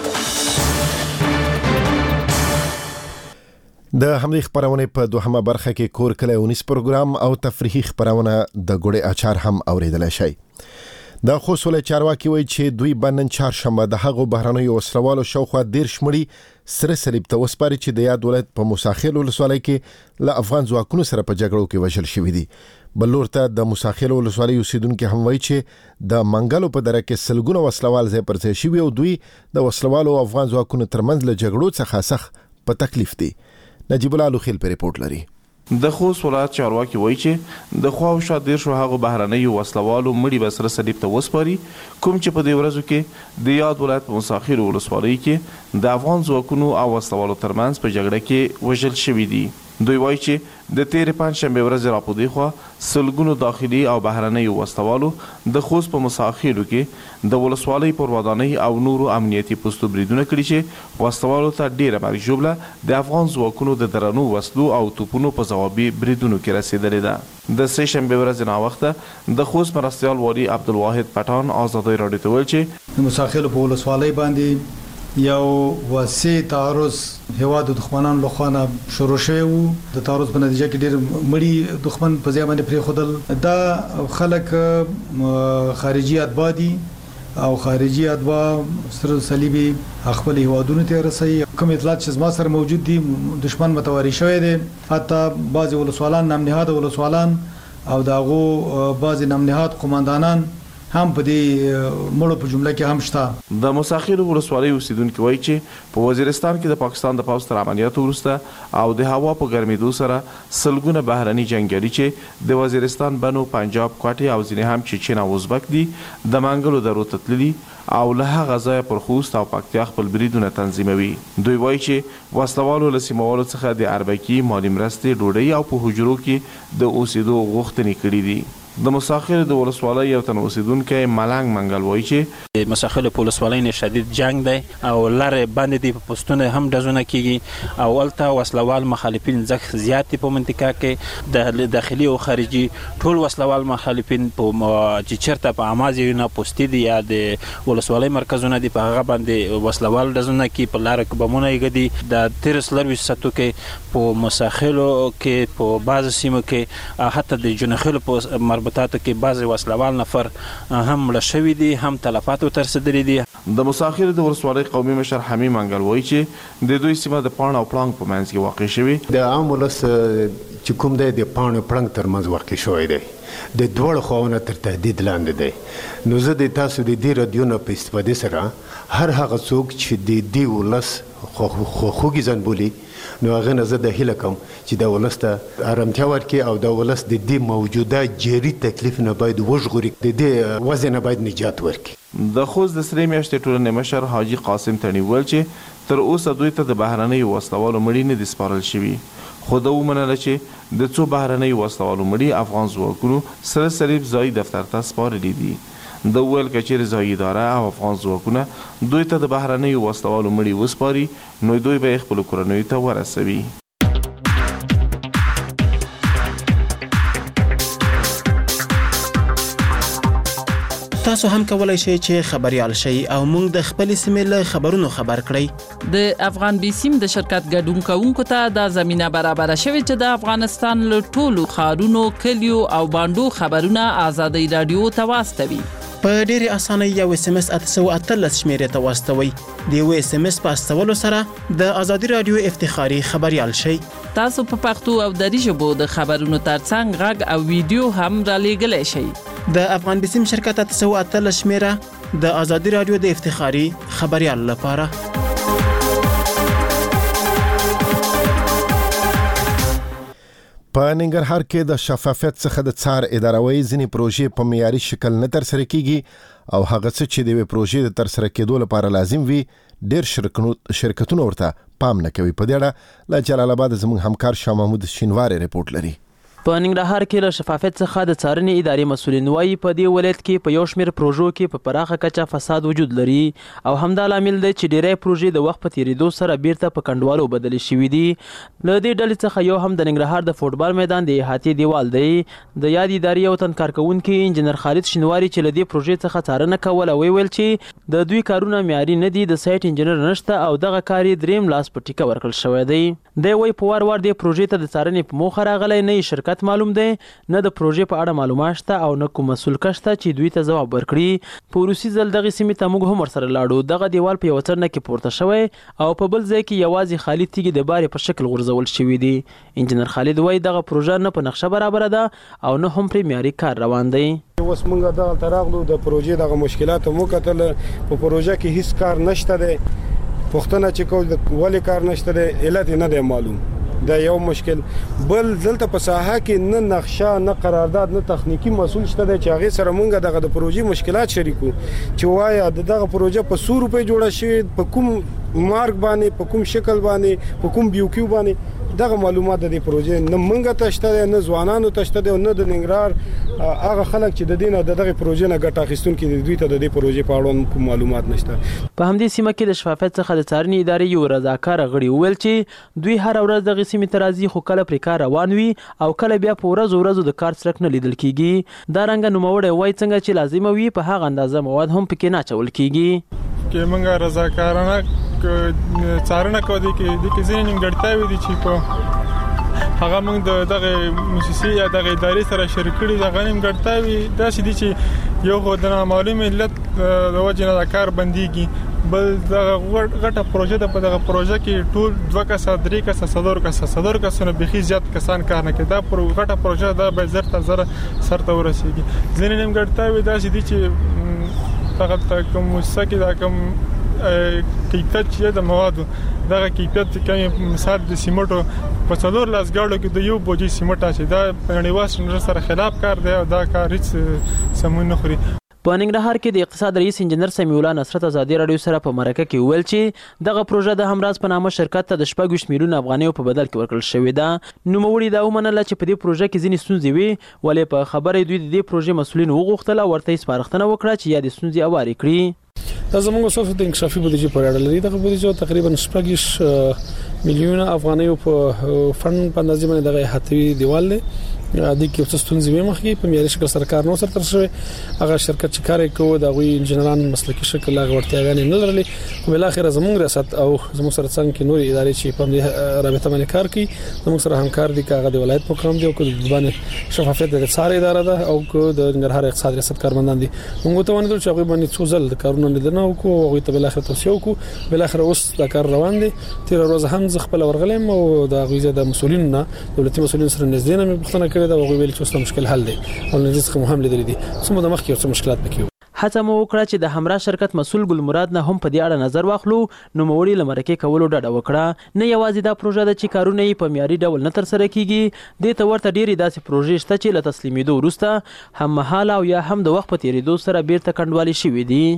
S1: د همدې خبرونه په دوهمه برخه کې کور کله ونیس پروګرام او تفریحي خبرونه د ګوړې اچار هم اوریدل شي. د خوشوله چارواکي وایي چې دوی بنن چهارشنبه د هغو بهرنیو وسلوالو شاوخوا ډیر شمړي سره صلیب ته وسپاري چې د یاد ولایت په موساخیل ولسوالۍ کې له افغان ځواکونو سره په جګړو کې وژل شوي دي. بلور ته د موساخیل ولسوالۍ اوسیدونکو هم وایي چې د منګلو په دره کې سلګونه وسلوال ځای پر ځای شوي او دوی د وسلوالو او افغان ځواکونو ترمنځ له جګړو څخه سخت په تکلیف دي. نجیب الله لوخیل په ریپورت لري.
S22: د خوست ولایت چارواکي وایي چې د خوا او شا دیر شو هغه بهرنیو وسلوالو مړي به سره صلیب ته وسپاري کوم چې په دې ورځو کې د یاد ولایت په موساخیل ولسوالۍ کې د افغان ځواکونو او وسلوالو ترمنځ په جګړه کې وژل شوي دي. دوی وایي چې د تیرې پنجشنبې ورځې راپودې خوا سلګونو داخلي او بهرنیو وسلوالو د خوست په موساخیلو کې د ولسوالۍ پر ودانۍ او نورو امنیتي پوستو بریدونه کړي چې وسلوالو ته ډیره مرګ ژوبله د افغان ځواکونو د درنو وسلو او توپونو په ځوابي بریدونو کې رسیدلې ده. د سه شنبې ورځې ناوخته د خوست مرستیال والي عبدالواحد پټان ازادي راډیو ته ویل چې
S23: د موساخیلو په ولسوالۍ باندې یو وسیع تعرض هواد دښمنان لخوا شروع شوی وو. د تعرض په نتیجه کې ډېر مړي دښمن په ځای باندې پرې خودل. دا خلک خارجي اتباع دي او خارجي اتباع سره صلیبي خپل هوادونو ته رسي. کوم اطلاعات چې زما سره موجود دي دښمن متواري شوی دی، حتی بعضي ولسوالان نام نهاد ولسوالان او داغو بعضي نام نهاد قوماندانان هم په دې مړو په جمله کې هم شته.
S22: د موساخیل ولسوالۍ اوسیدونکو وایي چې په وزیرستان کې د پاکستان د پوځ تر عملیاتو وروسته او د هوا په ګرمېدو سره سلګونه بهرني جنګیالي چې د وزیرستان بنو پنجاب کوټې او ځینې هم چچن او ازبک دي د منګلو درو ته تللي او له هغه ځایه پر خوست او پکتیا خپل بریدونه تنظیموي. دوی وایي چې وسلوالو له سیموالو څخه د اربکي مالي مرستې ډوډۍ او په حجرو کې د اوسېدو غوښتنې کړې دي. د مساخیل د ولسوالۍ یو تن اوسیدونکی ملنګ منګل وایي چې
S24: مساخیل په ولسوالۍ نه شدید جنگ دی او لارې باندې دي په پوسټونه هم ډزونه کیږي او ولته وسلوال مخالفین ځکه زیات په منطقه کې د داخلي او خارجي ټول وسلوال مخالفین په چې چیرته په امازي نه پوسټي دي یا د ولسوالۍ مرکزونه دي په هغه باندې وسلوال ډزونه کوي په لار کې بمونه یې دي. د تیر سلوي ساتو کې په مساخیلو کې په بعض سیمو کې حتی د جنخیل په مربوطاتو کې بعض وسلوال نفر هم مړه شوي دي هم تلفات ورسېدلي دي.
S22: د مساخیل د ولسوالۍ قومي مشر حمید منګل وایي چې د دوی سیمه د پاڼ او پړنګ په منځ کې واقع شوي.
S25: د عام ولس چې کوم دی د پاڼ او پړنګ ترمنځ واقع شوی دی د دوړ خواونه تر تهدید لاندې دی. نو زه د تاسو د دې رادیو نه په استفادې سره هر هغه څوک چې د دې ولس خوږی ځان بولي نو هغه نه زه د هیله کوم چې د ولس ته آرامتیا ورکړي او د ولس د دې موجوده جری تکلیف نه باید وژغوري، د دې وضع نه باید نجات ورکړي.
S22: د خوست د سرې میاشتې ټولنې مشر حاجي قاسم تڼي وویل چې تر اوسه دوی ته د بهرنیو وسلوالو مړي نه دي سپارل شوي، خو ده ومنله چې د څو بهرنیو وسلوالو مړي افغان ځواکونو سره صلیب ځایي دفتر ته سپارلي دي. د ویل که چیرې ځایي اداره او افغان ځواکونه دوی ته د بهرنیو وسلوالو مړي وسپاري نو دوی به یې خپلو کورنیو ته ورسوي.
S8: تاسو هم کولای شئ چې خبريال شئ او موږ د خپل سیمې له خبرونو خبر کړئ.
S3: د افغان بیسیم د شرکت ګډون کوونکو ته د زمينه برابر شوی چې د افغانستان له ټولو ښارونو، کلیو او باندو خبرونه آزادۍ رادیو ته واستوي.
S8: په ډېرې اسانۍ یو اس ام اس اته سوه اتلس شمیرې ته واستوئ. د یو اس ام اس په استولو سره د ازادي رادیو افتخاري خبريال شئ.
S3: تاسو په پښتو او دری ژبو د خبرونو ترڅنګ غږ او ویډیو هم را لېږلی شئ.
S8: د افغان بیسیم شرکت اته سوه اتلس شمیره د ازادي رادیو د افتخاري خبريال لپاره.
S1: په ننګرهار کې د شفافیت څخه د څار اداروي ځینې پروژې په معیاري شکل نه ترسره کیږي او هغه څه چې د پروژې د ترسره کېدو لپاره لازم وي ډېر شرکتونه ورته پام نه کوي. په دې اړه له جلال آباد زموږ همکار شاه محمود شینواری رپورټ لري.
S4: په ننګرهار کې له شفافیت څخه د څارنې ادارې مسؤلین وایي په دې ولایت کې په یو شمېر پروژو کې په پراخه کچه فساد وجود لري او همدا لامل دی چې ډېری پروژې د وخت په تېرېدو سره بیرته په کنډوالو بدلې شوي دي. له دې ډلې څخه یو هم د ننګرهار د فوټبال میدان د احاطې دیوال دی. د یاد ادارې یو تن کارکوونکي انجینر خالد شینواری چې له دې پروژې څخه څارنه کوله ویل چې د دوی کارونه معیاري نه دي، د سایټ انجینر نشته او دغه کار یې دریم لاس په ټیکه ورکړل شوی دی. دی وایي په وار وار دې پروژې ته د څارنې په موخه راغلی نه شرکت معلوم دی، نه د پروژې په اړه معلومات شته او نه کوم مسؤل کشته چې دوی ته ځواب ورکړي. په وروستي ځل دغه سیمې ته موږ هم ورسره لاړو. دغه دیوال په یو څرنه کې پورته شوی او په بل ځای کې یوازې خالي تیږې د بارې په شکل غورځول شوي دي. انجینر خالد وایي دغه پروژه نه په نقشه برابره ده او نه هم پرې معیاري کار روان دی.
S7: اوس موږ دغه تراغلو د پروژې دغه مشکلات مو کتل. په پروژه کې هیڅ کار نشته دی. پښتنه چې کو ولې کار نشته دی علت نه دی معلوم. دا یو مشکل. بل دلته په ساحه کې نه نقشه نه قرارداد نه تخنیکی مسول شته چې هغه سره مونږ دغه د پروژې مشکلات شریکو چې وایا دغه پروژه په સો روپے جوړه شوی، په کوم مارک باندې، په کوم شکل باندې، په کوم بیوکیو باندې دغه معلومات د دې پروژې نه مونږ ته شته نه ځوانانو ته شته نه د ننګرهار هغه خلک چې د دینه دغه پروژې نه ګټه اخیستونکي دي دوی ته د دې پروژې په اړه کوم معلومات نشته.
S4: په همدې سیمه کې د شفافیت څخه د څارنې ادارې یو رضاکار غړي وویل چې دوی هر ورځ دغه سیمې ته راځي خو کله پرې کار روان وي او کله بیا په ورځو ورځو د کار څرک نه لیدل کیږي. دا رنګه نوموړی وایي څنګه چې لازمه وي په هغه اندازه مواد هم پکې نه اچول کیږي.
S9: کې موږ رضاکارانه څارنه کوو چې د کې ځینې نیمګړتیاوې دي چې په هغه موږ د دغه مؤسسې یا دغه ادارې سره شریک کړي. دغه نیمګړتیاوې داسې دي چې یو خو د نامعلوم علت د وجې نه دا کار بندېږي، بل دغه غټه پروژه ده. په دغه پروژه کې ټول دوه کسه درې کسه څلور کسه څلور کسونه بیخي زیات کسان کار نه کوي. دا غټه پروژه ده باید زر تر زره سرته ورسیږي. ځینې نیمګړتیاوې داسې دي چې دغه کوم مؤسسه کې دا کوم کیفیت چې د موادو دغه کیفیت کوم مثال د سیمټو په څلور لاس گاډو کې د یو بوجي سیمټ اچي دا په نړیوال شنر سره خلاف کار دی او دا کار هیڅ سمون نه خوري.
S4: په ننګرهار کې د اقتصاد رئیس انجینر سمیع الله نصرت ازادي رادیو سره په مرکه کې ویل چې دغه پروژه د همراز په نامه شرکت ته د شپږ ویشت میلیون افغانیو په بدل کې ورکړل شوې ده. نوموړي دا ومنله چې په دې پروژه کې ځینې ستونزې وي، ولې په خبره دوی د دې پروژې مسؤلین وغوښتل او ورته سپارښتنه وکړه چې یا د ستونزې هوارې کړي.
S10: دا زموږ صرف د انکشافي بودیجې په اړه لري. دغه بودیجه تقریبا شپږ ویشت میلیون افغانیو په فند په اندازې باندې دغه احاطوي دیوال دی. د کې څه ستونزې وي مخکې په معیاري شکل سره کار نو سره تر شوی. هغه شرکت چې کار کوي دا غوي انجنیران مسلکي شکل هغه ورتیاګانې نه لرلې. خو بل اخر زموږ ریاست او زموږ سره څنګه کې نور ادارې چې په دې رابطه باندې کار کوي زموږ سره همکار دي. کاغه د ولایت په کوم دی او د باندې شفافیت د څار اداره ده او د ننګرهار اقتصاد ریاست کارمندان دي. موږ ته ونیدل چې هغه باندې څو ځل د کارونو لیدنه وکړو او هغه ته بل اخر توصیه وکړو. بل اخر اوس دا کار روان دي. تیر ورځ هم ز خپل ورغلم او د غویزه د مسولین نه دولتي مسولین سره نږدې نه مې پوښتنه کړې دا او ویل چې مشکل حل دی او نن څه مهم لیدل دي څومره د مخکې څه مشکلات پکې.
S4: هڅه مو وکړه چې د همراه شرکت مسؤل ګل مراد نه هم په دې اړه نظر واخلو نو نوموړي له مرکې کولو ډډه وکړه. نه یوازې دا پروژه ده چې کارونه یې په معیاري ډول نه ترسره کیږي، دې ته ورته ډېرې داسې پروژې شته چې له تسلیمېدو وروسته هم مهاله او یا هم د وخت په تېرېدو سره بیرته کنډوالې شوي دي.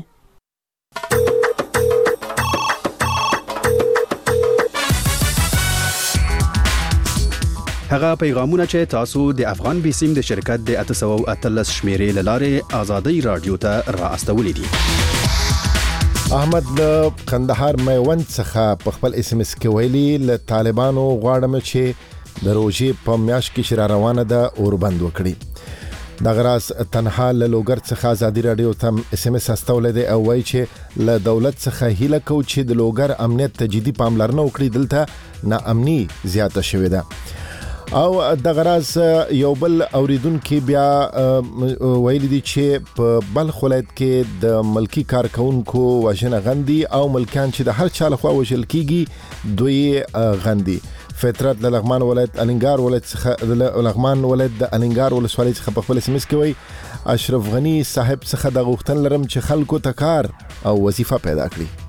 S5: هغه پیغامونه چې تاسو د افغان بیسیم د شرکت د اته سوه او اتلس شمیرې له لارې آزادۍ رادیو ته را استولې دي.
S1: احمد له کندهار میوند څخه په خپل اس ام اس کې ویلي له طالبانو غواړم چې د روژې په میاشت کې چې را روانه ده اوربند وکړي. دغه راز تنها له لوګر څخه آزادۍ رادیو ته اس ام اس استولې دی او وایي چې له دولت څخه هیله کوو چې د لوګر امنیت ته جدي پاملرنه وکړي، دلته ناامني زیاته شوې ده. او دغه راز یو بل اوریدونکو بیا ویلي دي چې په بلخ ولایت کې د ملکی کارکونکو وژنه غندي او ملکان چې د هر چا لخوا وژل کیږي دوی غندي. فطرت د لغمان ولایت الینګار ولایت څخه لغمان ولایت د الینګار ولسوالۍ څخه په خپل اس ام اس کې وایي اشرف غنی صاحب څخه د غوښتن لرم چې خلکو ته کار او وظیفه پیدا کړي.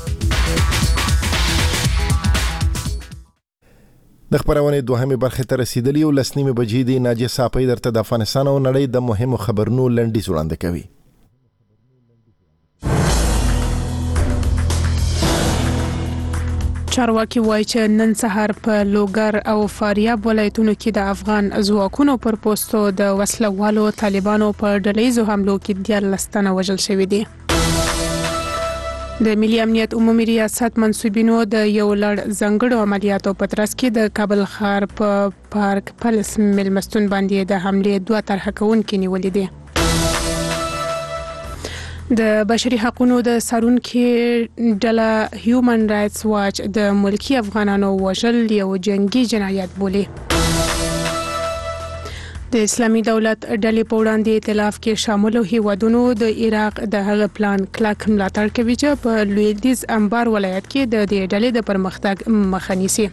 S1: د خبرونه دوهمه برخه ته رسیدلی او لسنیمه بجې دی. ناجیه صاحب درته د افغانستان او نړۍ د مهمو خبرونو لنډیز وړاندې کوي.
S2: چارواکي وایي چې نن سهار په لوګر او فاریاب ولایتونو کې د افغان ځواکونو پر پوسټو د وسلوالو طالبانو په ډلهیزو حملو کې دیارلس تنه وژل شوي دي. د ملي امنیت عمومي ریاست منسوبینو د یو لړ ځانګړو عملیاتو په ترڅ کې د کابل ښار په پارک پلس ملمستون باندې د حملې دوه طرحه کوونکي نیولې دي. د بشري حقوقو د څارونکو ډله هیومن رائټس واچ د ملکی افغانانو وژل یو جنگي جنایت بولي. د اسلامي دولت ډلې په وړاندې ائتلاف کې شامل هیوادونو د عراق د هغه پلان کلک ملاتړ کوي چې په لویدیځ انبار ولایت کې د دې ډلې د پرمختګ مخه نیسي.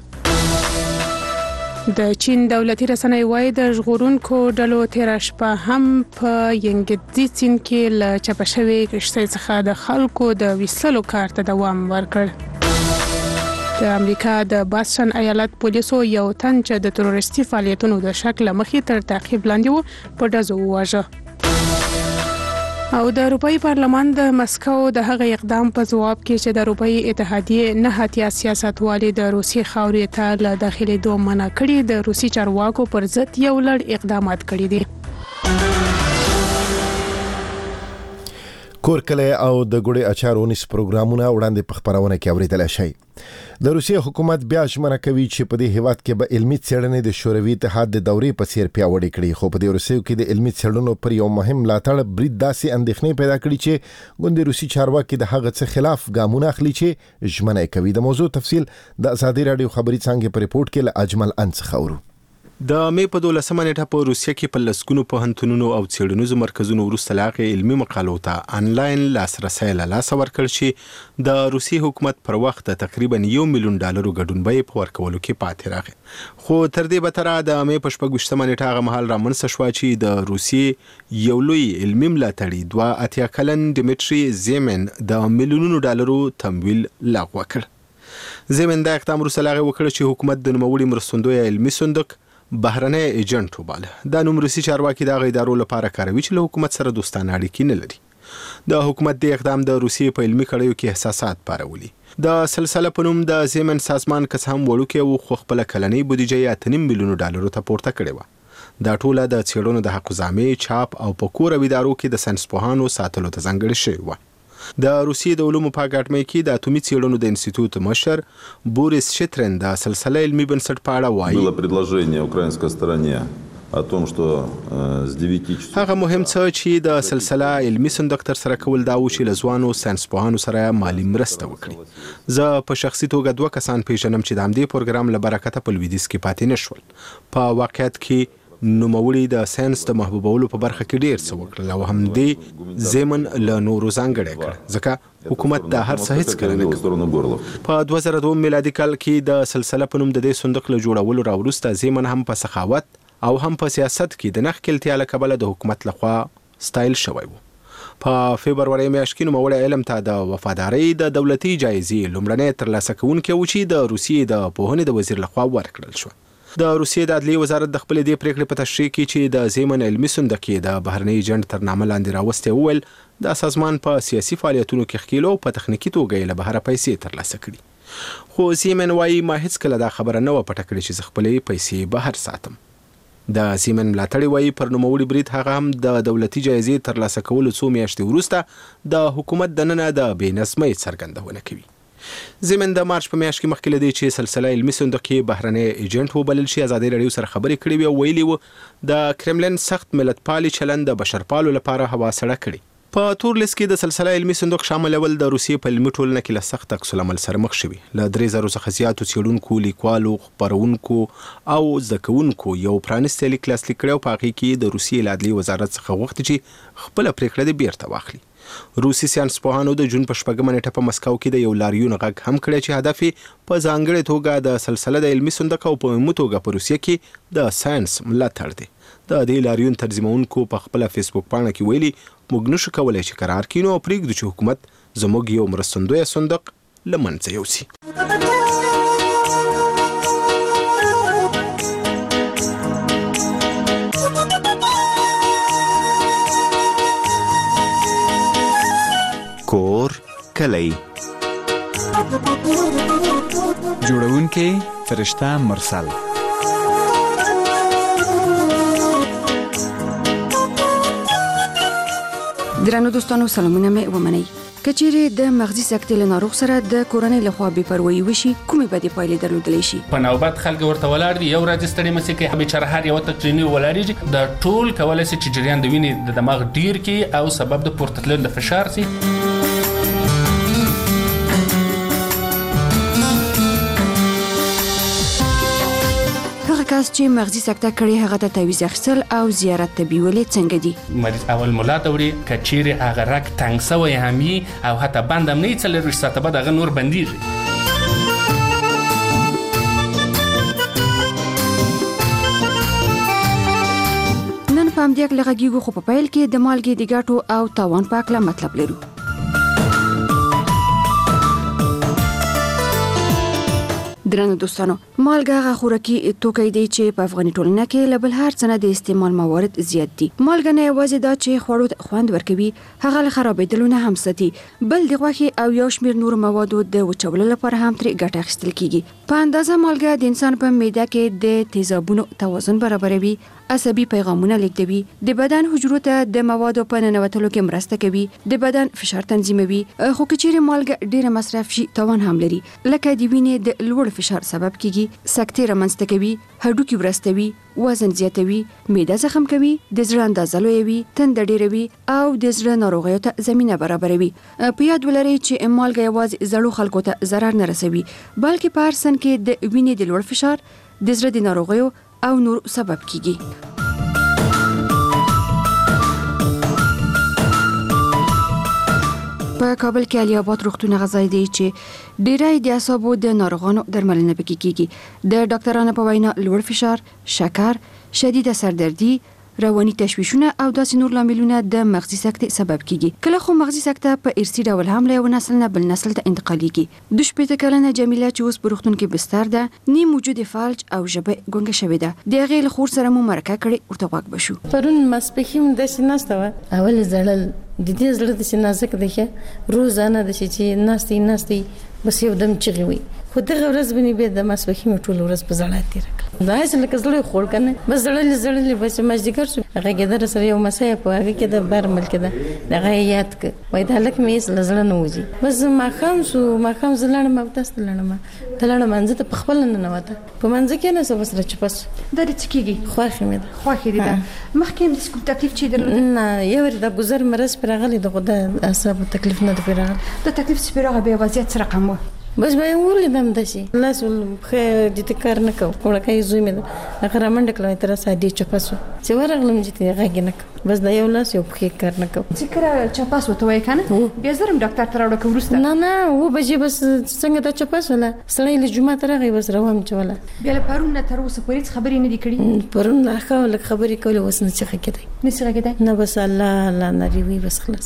S2: د چین دولتي رسنۍ وايي د ژغورونکو ډلو تیر شپه هم په ینګزي چین کې له چاپ شوی کشتۍ څخه د خلکو د وسلو کار ته دوام ورکړ. د امریکا د باسټن ایالت پولیسو یو تن چې د تروریستي فعالیتونو د شک له مخې تر تعقیب لاندې و په ډزو وواژه. او د اروپאי پارلمان د مسکو د هغه اقدام په جواب کې چې د اروپאי اتحادیې نه هاتیا سیاستوالي د روسي خاورې ته له داخليدو منع کړي د روسي چارواکو پر ضد یو لړ اقدامات کړي دي.
S1: کورکله او د ګوړې اچارونیس پروګرامونه وړاندې په خبرونه کې اوریدل شي. د روسیې حکومت بیا ژمنه کوي چې په دې هیواد کې به علمي څېړنې د شوروي اتحاد د دورې په څیر پیاوړې کړي، خو په دې روسیې کې د علمي څېړنو پر یو مهم ملاتړ برید داسې اندېښنې پیدا کړې چې ګوندې روسي چارواکي د هغه څه خلاف ګامونه اخلي چې ژمنه کوي. د موضوع تفصیل د ازادي رادیو خبري څنګه په ریپورت کې له اجمل انس خورو.
S6: د مې په دولسمه نیټه په روسیه کې په لسګونو پوهنتونونو او څېړنیزو مرکزونو وروسته لاغې علمي مقالو ته انلاین لاسرسی له لاسه ورکړ چې د روسي حکومت پر وخت د تقریبا یو میلیون ډالرو ګډون بیې په ورکولو کې پاتې راغی. خو تر دې بتره د مې په شپږویشتمه نیټه هغه مهال رامنځته شوه چې د روسیې یو لوی علمي ملاتړي دوه اتیا کلن ډیمیټري زیمن د میلیونونو ډالرو تمویل لغوه کړ. زیمن دا اقدام وروسته لاغې وکړ چې حکومت د نوموړي مرستندوی علمي صندوق بهرنی ایجنټ وباله. دا نوم روسي چارواکي د غیدارو لپاره کاروي چې له حکومت سره دوستانه اړیکې نه لري. د حکومت د اقدام د روسیې په علمي کړیو کې احساسات پارولي. د سلسله په نوم د زیمن سازمان کس هم وړوکی او خو خپل کلنۍ بودیجه یې اته نیم میلیونو ډالرو ته پورته کړې وه. دا ټوله د څېړنو د حقوقزامې چاپ او په کور او ادارو کې د ساینسپوهانو ساتلو ته ځانګړې شوې وه. د روسیې د علومو په اکاډمۍ کې د اتومي څېړنو د انسټیټیوټ مشر بوریس شترن د سلسله علمي بنسټ په اړه وایي هغه مهم څه چې د سلسله علمي صندوق تر سره کول دا و چې له ځوانو ساینسپوهانو سره مالي مرسته وکړي. زه په شخصي توګه دوه کسان پیژنم چې د همدې پروګرام له برکته په لویدیځ کې پاتې نشول. په واقعیت کې نوموړي د ساینس د محبوبولو په برخه کې ډیر څه وکړل او همدې زمن له نورو ځانګړی کړ ځکه حکومت دا هر څه هیڅ کړی نه کړ. په دوه زره دوه میلادي کال کې د سلسله په نوم د دې صندوق له جوړولو راوروسته زمن هم په سخاوت او هم په سیاست کې د نخښلتیا له کبله د حکومت لخوا ستایل شوی و. په فبرवरी میاشت کې نوموړی علم ته د وفادارۍ د دولتي جایزې لومړنی ترلاسه کوونکی و چې د روسیې د پوهنې د وزیر لخوا ورکړل شو. د روسیې د عدلیې وزارت د خپلې دې پریکړې په تشریح کې چې د زیمن علمي صندوق کې د بهرنۍ ایجنټ تر نامه لاندې راوستې وویل د سازمان په سیاسي فعالیتونو کې ښکیلو په تخنیکي توګه یې له بهره پیسې ترلاسه کړي. خو زیمن وایي ما هیڅکله دا خبره نه وه پټه کړې چې زه خپلې پیسې بهر ساتم. د زیمن ملاتړي وایي پر نوموړي برید هغه هم د دولتي جایزې ترلاسه کولو څو میاشتې وروسته د حکومت دننه د بې نظمۍ څرګندونه کوي. زمین د مارچ په میاشت کې مخکې له دې چې سلسله علمي صندوق کې بهرنی ایجنټ وبلل شي ازادي راډیو سره خبرې کړې وي او ویلي وو د کرملین سخت ملتپالي چلند د بشرپالو لپاره هوا سړه کړي. په تور لیست کې د سلسله علمي صندوق شامل ول د روسیې په علمي ټولنه کې له سخت عکس العمل سره مخ شوي. له درې زرو څخه زیاتو څېړونکو، لیکوالو، خپرونکو او زده کوونکو یو پرانیستی لیک لاسلیک کړی او په هغې کې د روسیې له عدلیې وزارت څخه غوښتي چې خپله پرېکړه دې بیرته واخلي. روسي ساینس پوهانو د جون په شپږمه نیټه په مسکو کې د یو لاریون غږ هم کړی چې هدف یې په ځانګړې توګه د سلسله د علمي صندوق او په عمومي توګه په روسیه کې د ساینس ملاتړ دی. د دې لاریون تنظیمونکو په خپله فیسبوک پاڼه کې ویلي موږ نشو کولی چې قرار کینو او پرېږدو چې حکومت زموږ یو مرستندویه صندوق له منځه یوسي.
S11: کور کلی جوړونکی فرشته مرسل.
S12: درنو دوستانو سلامونه مې ومنئ. کچېرې د مغزي سکتې له ناروغ سره د کورنۍ لخوا بې پروایي وشي کومې بدې پایلې درلودلی شي؟
S13: په نوبت خلک ورته ولاړ دي، یو ورځ ستړي مه سي، بیچاره هر یوه ته ټریني ولاړېږي، د ټول کولی سي چې جریان د وینې د دماغ ډیر کړي او سبب د پورته تللو د فشار سي.
S12: کس چې مغزي سکته کړي هغه ته تعویض اخیستل او زیارت ته بیولې څنګه دي؟
S13: مریض اول ملا ته وړي، که چیرې هغه رګ تنګ سوی هم وي او حتی بند هم نه وي څلرویشت ساعته بعد هغه نور بندېږي.
S12: نن په همدې هکله غږیږو، خو په پیل کې د مالګې د ګټو او تاوان په هکله مطلب لرو. درنو دوستانو، مالګه هغه خوراکي توکی دی چې په افغاني ټولنه کې له بل هر څه نه د استعمال موارد زیات دي. مالګه نه یوازې دا چې خوړو ته خوند ورکوي، هغه له خرابېدلو نه هم ساتي، بل د غوښې او یو شمېر نورو موادو د وچولو لپاره هم ترې ګټه اخیستل کیږي. په اندازه مالګه د انسان په معده کې د تیزابونو توازن برابروي، عصبي پیغامونه لیږدوي، د بدن حجرو ته د موادو په ننوتلو کې مرسته کوي، د بدن فشار تنظیموي. خو که چیرې مالګه ډیره مصرف شي تاوان هم لري، لکه د وینې د لوړ فشار سبب کیږي، سکتې رامنځته کوي، هډوکي ورستوي، وزن زیاتوي، معده زخم کوي، د زړه اندازه لویوي، تنده ډیروي او د زړه ناروغیو ته زمینه برابروي. په یاد ولرئ چې مالګه یوازې زړو خلکو ته ضرر نه رسوي، بلکې په هر سن کې د وینې د لوړ فشار، د زړه د ناروغیو او نور سبب کیږي. په کابل کې علي آباد روغتون غذایی دی چې ډیری د اعصابو د ناروغانو درملنه پکې کیږي. د ډاکټرانو په وینا لوړ فشار، شکر، شدیده سردردي، رواني تشویشونه او داسې نور لاملونه د مغزي سکتې سبب کیږي. کله خو مغزي سکته په ارثي ډول هم له یو نسل نه بل نسل ته انتقالیږي. د شپېته کلنه جمیله چې اوس په روغتون کې بستر ده، نیم وجود فلج او ژبه ګونګه شوې ده. د هغې له خور سره مو مرکه کړې، ورته غوږ بشو.
S14: پرون ماسپښین داسې ناسته وه، اول زړل د دې زړه داسې نازک دی ښه روزانه داسې چې ناستې ناستې بس یو دم چغې وي، خو دغه ورځ به مې بیا د ماسپښین ټوله ورځ په زړه تېره کړه. دا هسې لکه زړه یې خوړ که نه، بس زړلې زړلې بس مازدیګر شو، غږېده راسره یو مسۍ په هغه کې د بر ملکې ده، هغه یې یاد کړه، وایي دا هلک مې هېڅ له زړه نه وځي. بس ماښام شو، ماښام زه لاړم اودس ته لاړم، ته لاړم منځه ته په خپله ننوته، په منځه کې ناسته بس راچوپه سو.
S12: دا دې څه کېږي؟
S14: خوښې مې ده.
S12: خوښې دې ده. مخکې هم داسې کوم تکلیف چې درلود؟
S14: نه، یو وارې د ګذر مرض پرې راغلی د خو د اعصابو تکلیف نه ده پرې راغلی.
S12: د تکلیف چې پرې راغی بیا وضعیت څه رقم و؟
S14: بس به یې ولیدم داسې لاس ښه جدي کار نه کوو، وړوکی زوی مې ده، هغه رامنډه کړم تر راسه ډېر چپه سو، چې ورغلم جدي غږ یې نه کوو، بس دا یو لاس یو پښې کار نه کوو.
S12: چې کله چپه سوه ته وایې که نه، بیا زر هم ډاکټر ته راوړه که وروسته؟
S14: نه نه، اوه بجې بس څنګه دا چپه سوله، سړی له جومات راغی بس روان چوله.
S12: بیا له پرون نه تر اوسه پورې هېڅ خبرې نه دي کړي؟
S14: پرون لا ښه لږ خبرې کولې، اوس نه چې غږېدی.
S12: نه چې غږېدی؟
S14: نه، بس الله الله نارې وي، بس خلاص.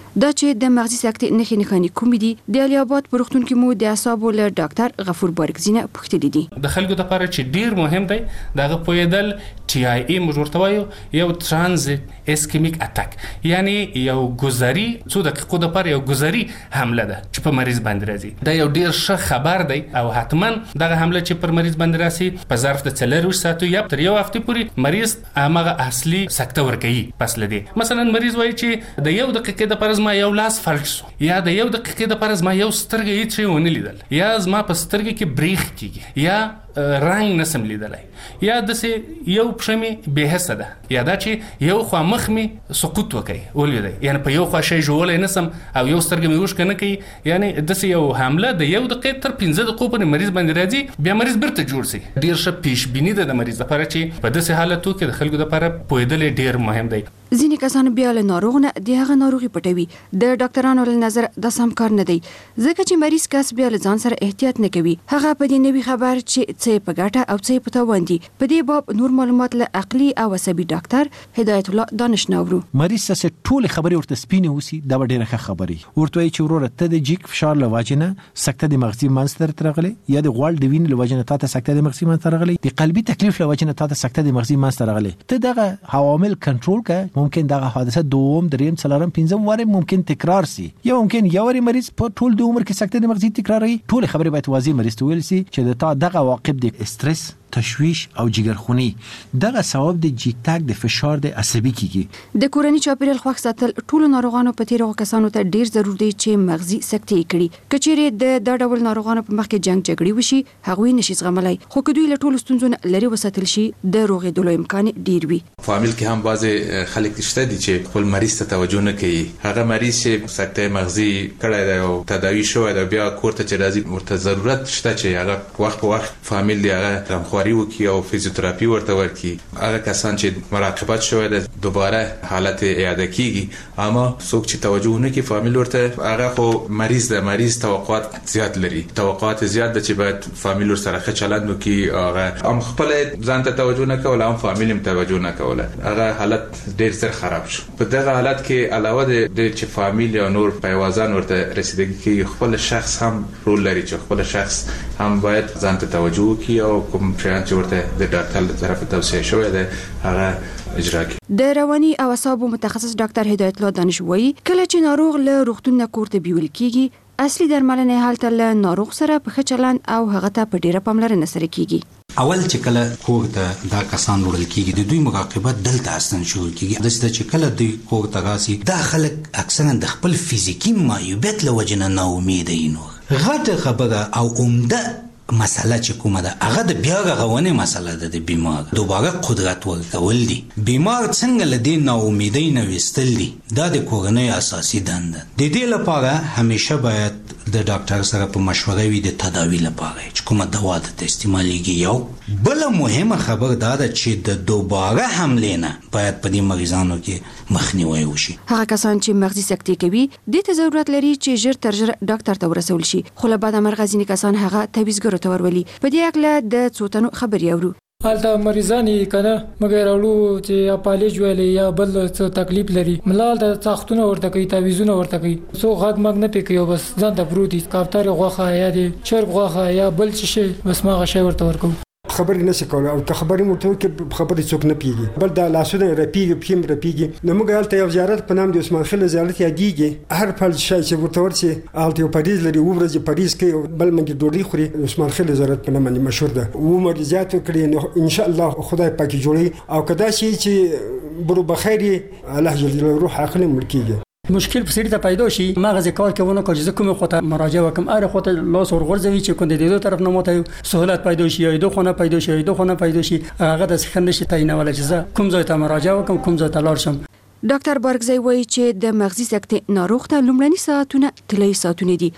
S12: دا چې د مغزي سکتې نښې نښانې کوم دي د علي آباد په روغتون کې مو د اعصابو له ډاکټر غفور بارګزینه پوښتلي دي.
S13: د خلکو لپاره چې ډیر مهم دی دغه پویدل ټي آی ای موږ ورته وایو یو ترانزیت اسکیمیک اٹیک، یعنی یو گذری څو دقیقو لپاره یو گذری حمله ده چې په مریض باندې راځي. دا یو ډیر ښه خبر دی او حتما دغه حمله چې پر مریض باندې راسي په ظرف د څلور ساعتو یا تر یو هفته پورې مریض هغه اصلي سکته ورکوي. پس لدی مثلا مریض وایي چې د یو دقیقې د پرز ما یو لاس فلټ شو، یا د یو دقیقې د پرز ما یو سترګې هیڅ ونه لیدل، یا زما په سترګې کې بریخ کیږي، یا رنگ نسم لیدلای، یا د سه یو پښمه به حسه ده، یا دا چې یو خوا مخ می سقوط وکي ولیدای، یعنی په یو خوا شی جوړول نسم او یو سترګې مې وښ کنه کوي، یعنی د سه یو حمله د یو دقیقې تر پنځه دقیقو پورې مریض باندې راځي، بیا مریض برته جوړ سي. ډیر ښه پیش بینی ده د مریض لپاره چې په داسې حالتو کې د خلکو لپاره پوهیدل ډیر مهم دی.
S12: ځینې کسان بیا له ناروغ نه د هغه ناروغي پټوي. د ډاکټرانو له نظر د سم کار نه دی، ځکه چې مریض کس بیا له ځان سره احتیاط نه کوي. هغه په دې نوي خبر چې څه په ګټه او څه په تاوان دي په دې باب نور معلومات له عقلي او عصبي ډاکټر هدایت الله دانش نورو.
S15: مریض څه ټول خبري ورته سپینه وسی دا ډیره ښه خبري ورته چې وروره ته د جیک فشار لواجنه سکته د مغزي مانستر ترغلي، یا د غوړ د وینې لواجنه ته سکته د مغزي مانستر ترغلي، د قلبي تکلیف لواجنه ته سکته د مغزي مانستر ترغلي. ته دغه عوامل کنټرول کړه، ممکن دغه حادثه دوم دریم څلورم پنځم واره ممکن تکرار سي، یا ممکن یو واری مریض په ټول د عمر کې سکته د مغزي تکراري. ټول خبري باید واضح مریض ته ویل سي چې د تا دغه عواقب د استرس، تشویش او جګرخونی دغه سبب د جیکتاک د فشار د عصبي کیږي.
S12: د کورنۍ چاپیریال خوښ ساتل ټول ناروغانو په تیرو کسانو ته ډیر ضروري دی چې مغزي سکتې کړي. کچېره د دا ډول ناروغانو په مخ کې جنگ جګړې وشي هغوی نشي زغملای، خو کدوې له ټولو ستونزو لري وساتل شي د روغېدلو امکان ډیر وي.
S16: فامیل کې هم بعض خلک شته دي چې خپل مریض ته توجه نه کوي. هغه مریض چې سکته مغزي کړی دی او تداوی شوی دی بیا کور ته چې راځي ورته ضرورت شته چې هغه وخت په وخت فامیل دی هغه غمخواري وکړي او فزیوتراپي ورته ورکړي. هغه کسان چې مراقبت شوی دی دوباره حالت اعاده کیږي، اما څوک چې توجه نه کوي فامیل ورته هغه خو مریض دی، مریض توقعات زیات لري، توقعات زیات د چې باید فامیل سره ښه چلند وکړي. هغه هم خپل ځان ته توجه نه کوله، هم فامیل هم توجه نه کوله، هغه حالت ډیر زر خراب شو. په دغه حالت کې علاوه د چې فامیل یا نور پیوازان ورته رسیدګي کوي، خپل شخص هم رول لري چې خپل شخص هم باید ځان ته توجه وکړي او کوم شیان چې ورته د ډاکټر له طرفه توصیه شوی دی هغه اجرا کړي.
S12: د رواني او اعصابو متخصص ډاکټر هدایت الله دانش وایي کله چې ناروغ له روغتون نه کور ته بیول کیږي اصلي درملنه هلته له ناروغ سره په ښه چلند او هغه ته په ډیره پاملرنه سره کیږي.
S17: اول چې کله کور ته دا کسان وړل کیږي د دوی مراقبت دلته اصلا شروع کیږي. د څه چې کله دوی کور ته راسي دا خلک اکثرا د خپل فزیکی معیوبیت له وجې نه ناامید دي. نو غټه خبره او عمده مسله چې کومه ده هغه د بیا غوونه مسله ده د بیمار دوباره قدرت ورکول دي. بیمار څنګه لدی ناامیدۍ نه وستل دي دا د کورنۍ اساسي دنده. د دې لپاره همیشه باید د ډاکټر سره په مشوره وي د تداوی لپاره چې کومه دوا د استعمالېږي. یو بل مهمه خبر دا ده چې د دوباره حملې نه باید په دې مریضانو کې مخنیوي وشي.
S12: هغه کسان چې مغزي سکتې کوي د ته ضرورت لري چې ژر تر ژره ډاکټر ته ورسول شي، خو له بعد مرغ ځینې کسان هغه تعویضګرو ته ورولي. په دې اړه د څوتنو خبري اورو.
S18: حالته مریضانی کنه مګر اړو چې اپالج ویلې یا بل څه تکلیف لري ملال د څاختونه ورته کوي، تعویذونه ورته کوي، سو غږ مګ نه پکيو بس ځان ته پروتي کافتار غوخه یا دي چرګ غوخه یا بل څه شي بس ما غشي ورته ورکو.
S7: خبرې نشي کولای او که خبرې مرته کې خبرې څوک نه پیږي بل د لاسونه رپیږي پیم رپیږي. نو موږ هلته یو زیارت په نام د عثمان خیل زیارت یادېږي. هر فل شای چې ورته ورسي هلته یو پریز لري و ورځ پریز کې بل منګي ډوډۍ خوري. عثمان خیل زیارت په نامه مشهور ده. و مریضات کړي نو ان شاء الله خدای پاک جوړي او کدا شي چې برو بخیري الله جل جلاله روح عقل ملکیږي.
S18: مشکل په سړي ته پیدا شي مغز کار کوونه کوم چې کومه خطه مراجعه وکم اره خطه لاس ور غورځوي چې کوم د دې طرف نه ماته سہولت پیدا شي یا دوه خونه پیدا شي دوه خونه پیدا شي هغه د څخه نشي تعینول چې کوم ځای ته مراجعه وکم کوم ځای ته لاړ شم.
S12: ډاکټر بارګزی وایي چې د مغزي سکتې ناروغ ته لومړني ساعتونه طلایي ساعتونه دي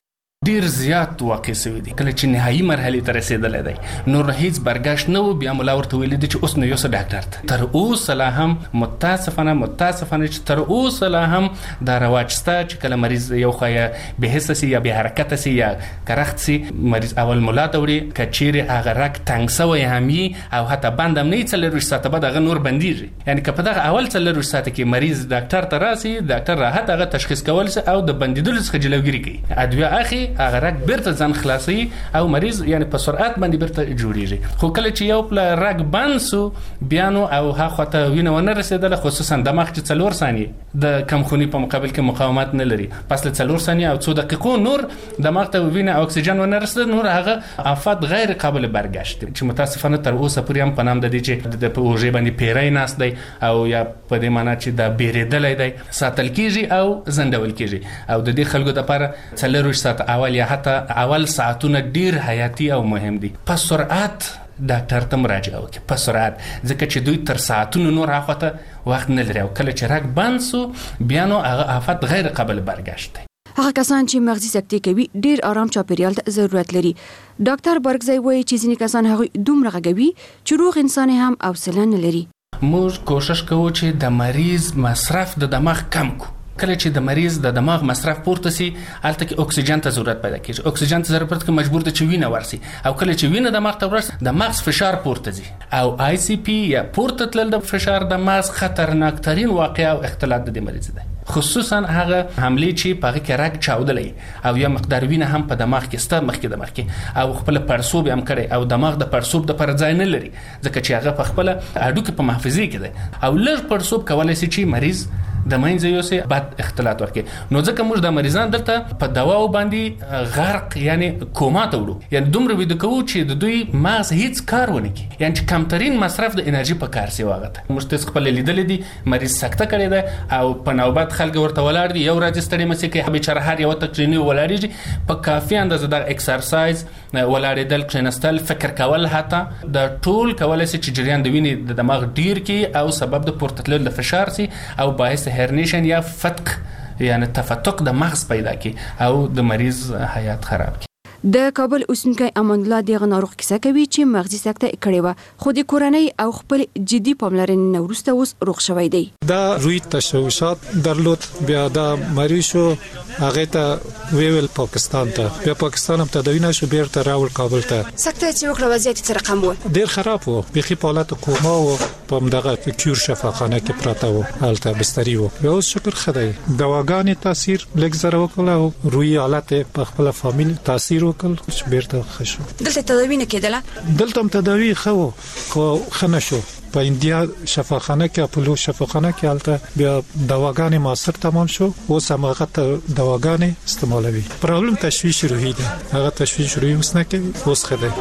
S13: ډیر زیات واقع شوی دی. کله چې نهایي مرحله ته رسیدلی دی نور هیڅ برګشت نه و. بیا مولا ورته ویل دي چې اوس نو یو څه ډاکټر ته تر اوسه لا هم متاسفانه متاسفانه چې تر اوسه لا هم دا رواج شته چې کله مریض یو خو به حس سي یا به حرکت سي یا کرخت سي مریض اول مولا ته وړي کچيري هغه رک تنګ سوی همي او حتی بندم نه څلور ساعته بعد هغه نور بنديږي. یعنی که په دغه اول څلور ساعته کې مریض ډاکټر ته راسي ډاکټر راحت هغه تشخیص کول او د بندیدلو څخه جلوګیری کوي. ادویه اخی هغه رګ بیرته ځان خلاصي او مریض یعنی په سرعت باندې بیرته جوړیږي. خو کله چې یو پل رګ بند سو بیا نو او هغه ته وینه ونه رسیدله خصوصا دماغ چې څلور ثانیې د کمخونی په مقابل کې مقاومت نه لري. پس له څلور ثانیې او څو دقیقو نور دماغ ته وینه او اکسیجن ونه رسید نور هغه آفات غیر قابل برګشت چې متاسفانه تر اوسه پورې هم په نام د دې چې د پروژې باندې پیری ناس دی او یا په دې معنی چې دا بیریدلای دی ساتل کیږي او زندول کیږي. او د دې خلکو لپاره څلور ساعت اول یا حتی اول ساعتونه ډیر حیاتي او مهم دي. په سرعت ډاکټر ته مراجعه وکړي په سرعت ځکه چې دوی تر ساعتونو نور هغه وخت نه لري او کله چې رګ بند سو بیا نو هغه آفت غیر قابل برګشت دی.
S12: هغه کسان چې مغزي سکتې کوي ډیر آرام چاپیریال ته ضرورت لري. ډاکټر برګزی وایي چې ځینې کسان هغه دومره غږوي چې روغ انسان هم حوصله نه لري.
S13: موږ کوشش کوو چې د مریض مصرف د دماغ کم کو. کله چې د مریض د دماغ مصرف پورته سي الته کې اکسیجن ته ضرورت پیدا کیږي. اکسیجن ته ضرورت کې مجبور ته چې وینه ورسي او کله چې وینه دماغ ته ورسي د مغز فشار پورته ځي او آی سی پی یا پورته تلل د فشار د مغز خطرناک ترين واقعه او اختلال د مریض دی. خصوصا هغه حمله چې په هغه کې رګ چاودلې او یا مقدار وینه هم په دماغ کې ست مخکې د مخکې او خپل پړسوب هم کړي او دماغ د پړسوب د پر ځای نه لري ځکه چې هغه په خپل اډو کې په محافظه کې دی او لږ پړسوب کولای شي چې مریض د مینځ یو سه بد اختلاط ورکړي. نو ځکه موږ د مریضان دلته په دواو باندې غرق یعنی کوما ته وړو یعنی دومره ویده کوو چې د دوی مغز هیڅ کار ونه کوي یعنی چې کمترین مصرف د انرژي په کار سی واغته. موږ تاسو خپل لیدل دي مریض سکته کړی دی او په نوبت خلک ورته ولاړ دي یو راځي ستړي مسي کې بیچاره هر یو تکرینی ولاړیږي په کافي اندازه د ایکسرسایز ولاړېدل کښینستل فکر کول حتی د ټول کولای شي چې جریان د وینې د دماغ ډیر کې او سبب د پورته تلل د فشار سي او باعث هرنیشن یا فتق یعنی تفتق د مغز پیدا کی او د مریض حیات خراب کی.
S12: د کابل اوسنکی امان الله دغه ناروغ کیسه کوي چې مغزي سکته کړې و خو د کورنۍ او خپل جدي پاملرنې نه وروسته اوس روغ شوی دی.
S19: دا روی تشوشات درلود بیا دا مریضو هغه ته ویل پاکستان ته بیا پاکستان هم تداوی نشو بیرته راول کابل ته.
S12: سکته چې وکړه وضعیت څه رقم و؟
S19: ډیر خراب و بخي په حالت کوما و په دغه کیور شفاخانه کې پراته و حالت بستری و. بیا اوس شکر خدای دواګانې تاثیر لږ زره وکړه او روی حالت په خپل فامیل تاثیر وکړ چې بیرته خشو.
S12: دلته تداوی نه کېدله؟
S19: دلته هم تداوی خو خو خنه شو په انډیا شفاخانه کې اپولو شفاخانه کې حالت بیا دواګانې ماسر تمام شو اوس هغه ته دواګانې استعمالوي. پرابلم تشویش روحي ده هغه تشویش روحي اوس نه کوي اوس خدای.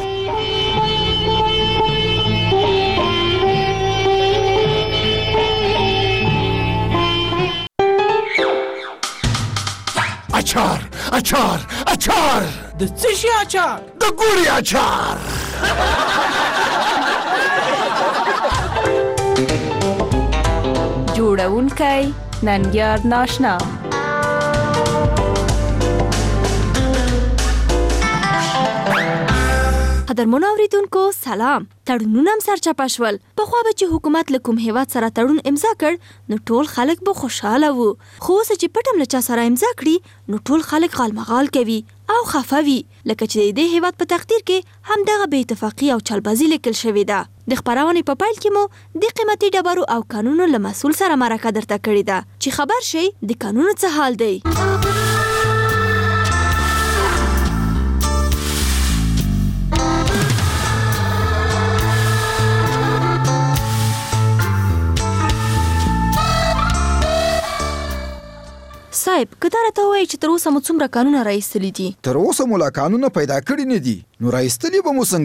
S20: اچار اچار اچار
S21: د څه شي اچار؟
S20: د ګوري اچار.
S23: جوړونکی ننګیار ناشنا.
S24: قدرمن اوریدونکو سلام. تړونونه هم سرچپه شول. پخوا به چې حکومت له کوم هیواد سره تړون امضا کړ نو ټول خلک به خوشاله وو خو اوس چې پټم له چا سره امضا کړي نو ټول خلک غالمغال کوي او خفه وي لکه چې د دې هیواد په تقدیر کې هم دغه بې اتفاقي او چلبازي لیکل شوې ده. د خبرونې په پایل کې مو د قیمتي ډبرو او قانونو له مسؤل سره مرکه درته کړې ده چې خبر شي د قانونو څه حال دی. صاحب کته راته وایي چې تر اوسه مو څومره قانونه راایستلي دي؟
S26: تر اوسه مو لا قانونه پیدا کړي نه دي نو راایستلي به مو څنګه وي؟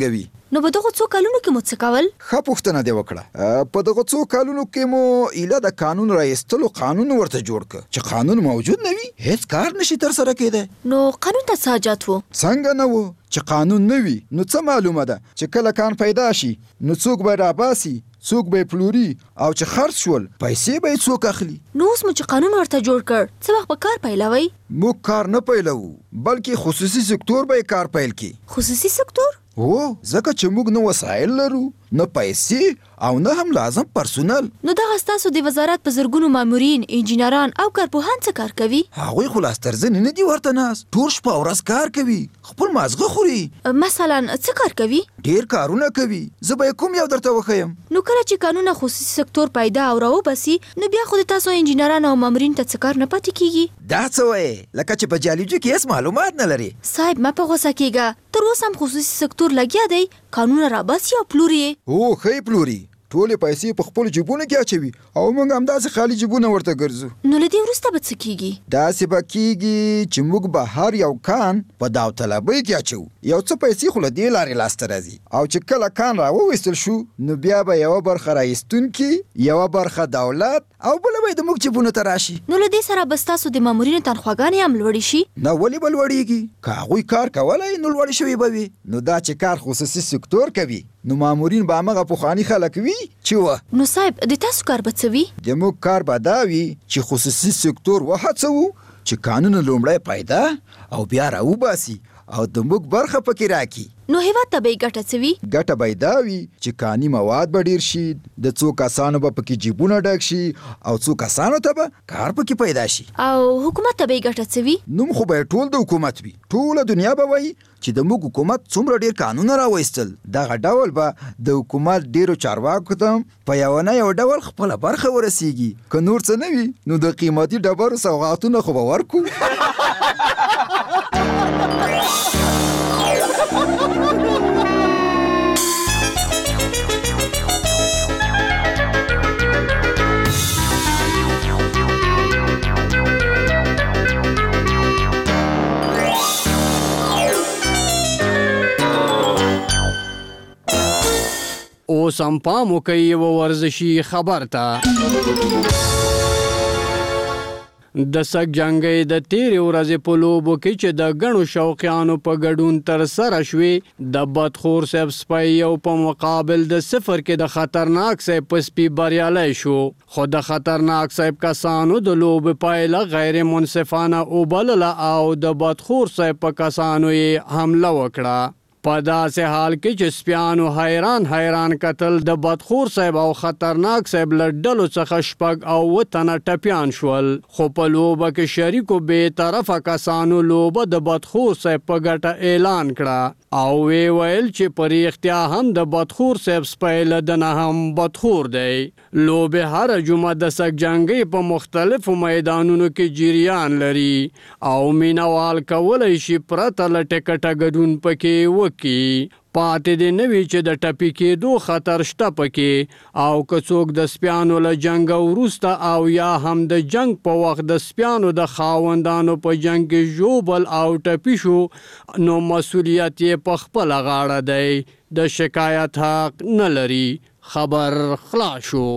S24: نو په دغه څو کلونو کې مو څه کول؟
S3: ښه پوښتنه دې وکړه. په دغه څو کلونو کې مو ایله د قانون رایستلو قانون ورته جوړ کړ چې قانون موجود نه وي هیڅ کار نشي تر سره کېدی.
S24: نو قانون ته څه حاجت و؟
S3: څنګه نه و چې قانون نه وي نو څه معلومه ده چې کله کان پیدا شي نو څوک به راباسي څوک به پلوري او چې خرڅ شول پیسې به څوک اخلي.
S24: نو اوس مو چې قانون ورته جوړ کړ څه وخت به کار پیلوي؟
S3: موږ کار نه پیلوو بلکې خصوصي سکتور به کار پیل کړي.
S24: خصوصي سکتور؟
S3: هو ځکه چې موږ نه وسایل لرو نه پیسې او نه هم لازم پرسونل.
S24: نو دغه ستاسو د وزارت په زرګونو مامورین انجینران او کارپوهان څه کار کوي؟
S3: هغوی خو لاس تر زنې نه دي ورته ناست ټول شپه او ورځ کار کوي خپل مازغه خوري.
S24: مثلا څه کار کوي؟
S3: ډیر کارونه کوي زه به کوم یو درته وښیم.
S24: نو کله چې قانون خصوصي سکتور پیدا او راوبسي نو بیا خو د تاسو انجینران او مامورین ته څه کار نه پاتې کیږي؟
S3: دا څه وایې لکه چې په جالجو کې هیڅ معلومات نه لري.
S24: صاحب ما په غوسه کیږه تر اوسه هم خصوصي سکتور لګیا دی قانون راباسي او پلوري.
S3: هو ښه پلوري ټولې پیسې په خپل جیبونو کې اچوي او موږ همداسې خالي جیبونه ورته ګرځو.
S24: نو له دې وروسته به څه کیږي؟
S3: داسې به کیږي چې موږ به هر یو کان په داوطلبۍ کې اچوو یو څه پیسې خو له دې لارې لاسته راځي او چې کله کان راوویستل شو نو بیا به یوه برخه رایستونکي یوه برخه دولت او بله به یې د موږ جیبونو ته راشي.
S24: نو له دې سره به ستاسو د مامورینو تنخواګانې هم لوړې شي؟
S3: نه ولې به لوړېږي که هغوی کار کولی نو لوړې شوې به وي. نو دا چې کار خصوصي سکتور کوي نو مامورین به همغه پخواني خلک وي چې وه.
S24: نو صاحب د تاسو کار به څه وي؟
S3: د موږ کار به دا وي چې خصوصي سکتور وهڅوو چې قانون لومړی پیدا او بیا راوباسي او د موږ برخه پکې راکړي.
S24: نو هیواد ته به یې ګټه څه وي؟
S3: ګټه به یې دا وي چې کاني مواد به ډېر شي د څو کسانو به پکې جیبونه ډک شي او څو کسانو ته به کار پکې پیدا شي.
S24: او حکومت ته به یې ګټه څه وي؟
S3: نوم خو به یې ټول د حکومت وي ټوله دنیا به وایي چې د موږ حکومت څومره ډېر قانونه راوایستل. دغه ډول به د حکومت ډېرو چارواکو ته په یوه نه یو ډول خپله برخه ورسیږي. که نور څه نه وي نو د قیمتي ډبرو سوغاتونه خو به ورکو.
S8: اوس هم پام وکئ یوه ورزشي خبر ته. د سګ جنګۍ د تیرې ورځې په لوبو کې چې د ګڼو شوقیانو په ګډون ترسره شوې د بدخور صاحب سپی یو په مقابل د صفر کې د خطرناک صاحب په سپي بریالی شو خو د خطرناک صاحب کسانو د لوبې پایله غیر منصفانه وبلله او د بدخور صاحب په کسانو یې حمله وکړه. په داسې حال کې چې سپیانو حیران حیران کتل د بدخور صاحب او خطرناک صاحب له ډلو څخه شپږ او اووه تنه ټپیان شول خو په لوبه کې شریکو بې طرفه کسانو لوبه د بدخور صاحب په ګټه اعلان کړه او وی ویل چې په رښتیا هم د بدخور صاحب سپی له دنه هم بدخور دی. لوبې هره جمعه د سګ جنګۍ په مختلفو میدانونو کې جریان لري او مینوال کولی شي پرته له ټکټه ګډون پکې وکړي. پاتې دې نه وي چې د ټپي کېدو خطر شته پکې او که څوک د سپیانو له جنګه وروسته او یا هم د جنګ په وخت د سپیانو د خاوندانو په جنګ کې ژوبل او ټپي شو نو مسؤلیت یې په خپله غاړه دی. د شکایت حق نه لري. خبر خلاص شو.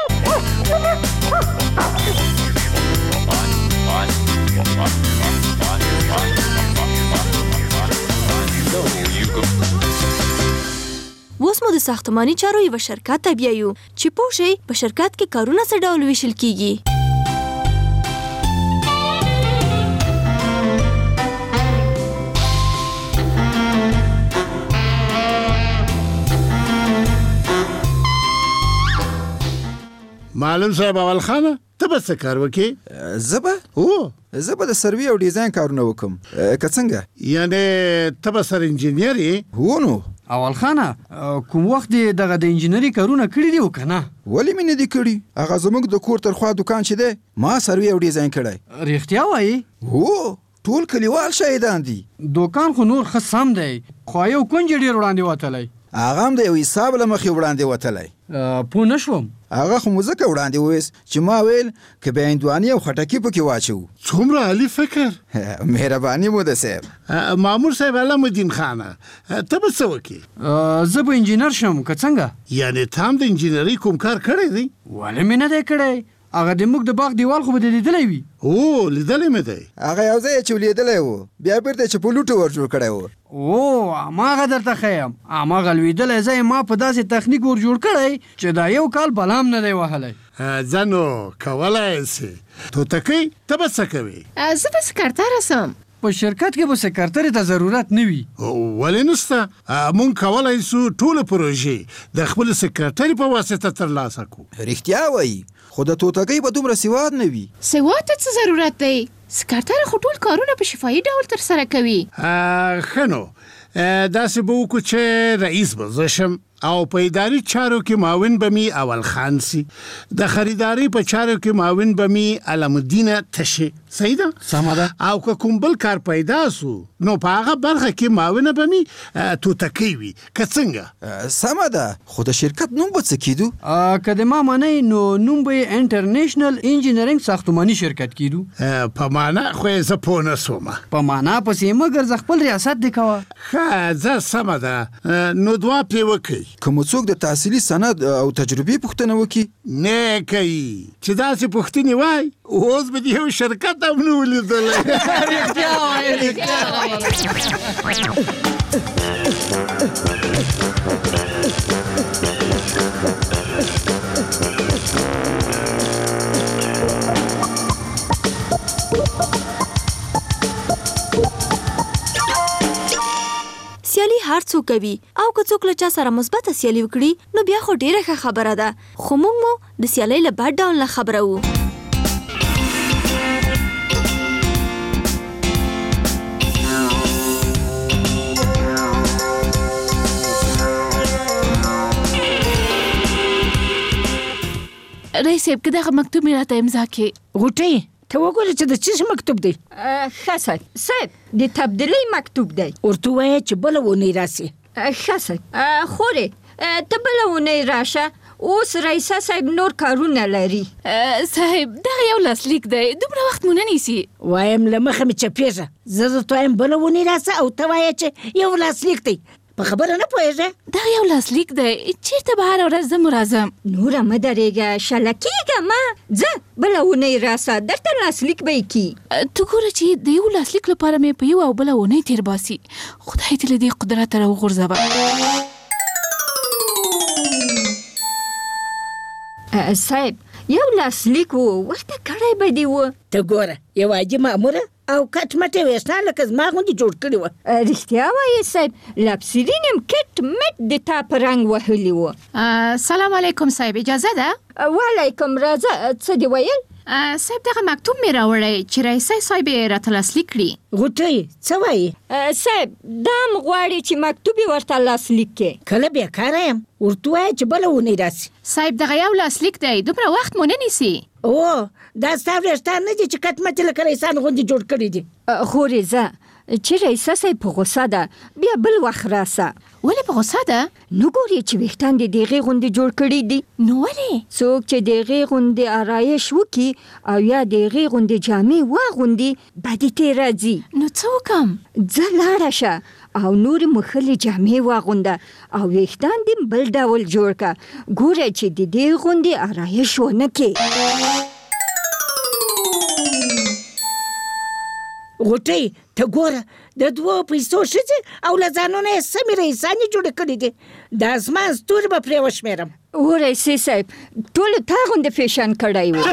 S24: اوس مو د ساختماني چارو یو شرکت ته بیایو چې پوه شئ په شرکت کې کارونه څه ډول ویشل کیږي.
S20: معلم صاحب اول خانه ته به څه کار وکې؟
S3: زه به او زه به د سروي او ډیزاین کارونه وکم. که څنګه
S20: یعنې ته به سر انجینیر یې؟
S3: هو نو
S8: اول خانه کوم وخت دې دغه د انجینري کارونه کړي دي که نه؟
S3: ولې مې نه دي کړي؟ هغه زموږ د کور تر خوا دکان چې دی ما سروي او ډیزاین کړی.
S8: رښتیا وایي؟
S3: هو ټول کلیوال شاهدان دي.
S8: دوکان خو نور ښه سم دی خو یو کونج ډېر وړاندې وتلی.
S3: هغه هم د یو حساب له مخې وړاندې وتلی.
S8: پوه نه شوم.
S3: هغه خو مو ځکه وړاندې وویست چې ما ویل که بیا هندوانې او خټکي پکې واچوو.
S20: څومره عالي فکر.
S3: مهرباني مو ده صاحب.
S20: مامور صاحب علمالدین خانه ته به څه وکړې؟
S8: زه به انجینر شم که څنګه؟
S20: یعنې ته هم د انجینرۍ کوم کار کړی دی؟
S8: ولې مې نه دی کړی؟ هغه د موږ د باغ دیوال خو به دې لیدلی وي.
S20: او لیدلی مې دی.
S3: هغه یو ځای چې لیدلی و بیا بیرته چې په لوټو ور جوړ کړی و.
S8: او هماغه درته ښیم. هماغه لوېدلی ځای ما په داسې تخنیک ور جوړ کړی چې دا یو کال بلا هم نه دی وهلی.
S20: ځه نو کولی سې. توتکۍ ته به څه کوې؟
S9: زه به سکرتره سم.
S8: په شرکت کې به سکرترې ته ضرورت نه وي.
S20: ولې نشته؟ مونږ کولی سو ټوله پروژې د خپل سکرترې په واسطه ترلاسه کړو.
S3: رښتیا وایي خو د توتکۍ به دومره سواد نه وي.
S9: سواد ته څه ضرورت دی؟ سکرتره خو ټول کارونه په شفاهي ډول ترسره کوي.
S20: ښه نو داسې به وکړو چې رئیس به زه شم او په اداري چارو کې معاون به می اول خان سي. د خریداري په چارو کې معاون به می علمالدین تشي. صحیح ده؟
S8: سمه ده.
S20: او که کوم بل کار پیدا سو نو په هغه برخه کې معاونه به می توتکۍ وي. که څنګه؟
S3: سمه ده. خو د شرکت نوم به څه کیدو؟
S8: که د ما منئ نو نوم به یې انټرنیشنل انجینرینګ ساختماني شرکت کیدو.
S20: په معنا خو یې زه پوه نه سوم.
S8: په معنا پسې مه ګرځه، خپل ریاست دې کوه.
S20: ښه ځه سمه ده. نو دوه پرې وکړئ.
S3: که مو څوک د تحصیلي سند او تجربې پوښتنه وکړي؟
S20: نه کوي. چې داسې پوښتنې وای اوس به د یو شرکت هم نه ولیدلی.
S8: رښتیا وایې رښتیا
S24: سیالي هر څوک کوي او که څوک له چا سره مثبته سیالي وکړي نو بیا خو ډیره ښه خبره ده. خو موږ مو د سیالۍ له بد ډول نه خبره وو.
S9: رئیس صاحب که دغه مکتوب مې راته امضا کړې.
S10: غوټۍ ته وګوره چې د څه مکتوب دی.
S21: ښه صاحب صاحب د تبدیلۍ مکتوب دی.
S10: ورته ووایه چې بله اونۍ راسي.
S21: ښه صاحب. خورې ته بله اونۍ راشه. اوس رئیسه صاحب نور کارونه لري.
S9: صاحب دغه یو لاسلیک دی، دومره وخت مو نه نیسي.
S10: وایم له مخه مې چپېږه. زه درته وایم بله اونۍ راسه او ته وایه چې یو لاسلیک دی. په خبره نه پوهېږې؟
S9: دغه یو لاسلیک دی، چېرته به هره ورځ زه مو راځم.
S21: نوره مه درېږه، شله کېږه مه. ځه بله اونۍ راسه، درته لاسلیک به یې کي.
S9: ته ګوره چې د یو لاسلیک لپاره مې په یو او بله اونۍ تېر باسي. خدای دې له دې قدرته راوغورځوه.
S21: صاحب یو لاسلیک و ورته کړی به دې و.
S10: ته ګوره یو عاجي ماموره او کټ مټې ویښتان لکه زما غوندې جوړ کړي وه.
S21: رښتیا وایې صاحب، لپسرین یم کټ مټ د تا په رنګ وهلي و.
S9: سلام علیکم صاحب، اجازه ده؟
S21: وعلیکم، راځه. څه دې ویل؟
S9: صاحب دغه مکتوب مې راوړی چې رئیسه صاحب یې راته لاسلیک کړي.
S10: غوټۍ څه وایي؟
S21: صاحب دا هم غواړي چې مکتوب یې ورته لاسلیک کړي.
S10: کله بېکاره یم، ورته وایه چې بله اونۍ راسي.
S9: صاحب دغه یو لاسلیک دی، دومره وخت مو نه نیسي.
S10: او دا ستا ویښتان نه دي چې کټ مټې لکه رئیسان غوندې جوړ کړي دي.
S21: خورې ځه چې رئیسه صاحب په غوسه ده، بیا بل وخت راسه.
S9: ولې په غوسه ده؟
S21: نو ګورې چې ویښتان دې د هغې غوندې جوړ کړي دي.
S9: نو ولې؟
S21: څوک چې د هغې غوندې آرایش وکړي او یا د هغې غوندې جامې واغوندي بدې ترې راځي.
S9: نو څه وکړم؟
S21: ځه لاړه شه او نورې مښلې جامې واغونده او ویښتان دې بل ډول جوړ کړه. ګوره چې د دې غوندې آرایش ونه کړې.
S10: غوټۍ ته ګوره د دوو پیسو ښځې او له ځانونه یې سمې رئیسانې جوړې کړي دي. د اسمان ستوري به پرې وشمېرم.
S21: او رئیسې صاحب ټولو تا غوندې فیشن کړی و.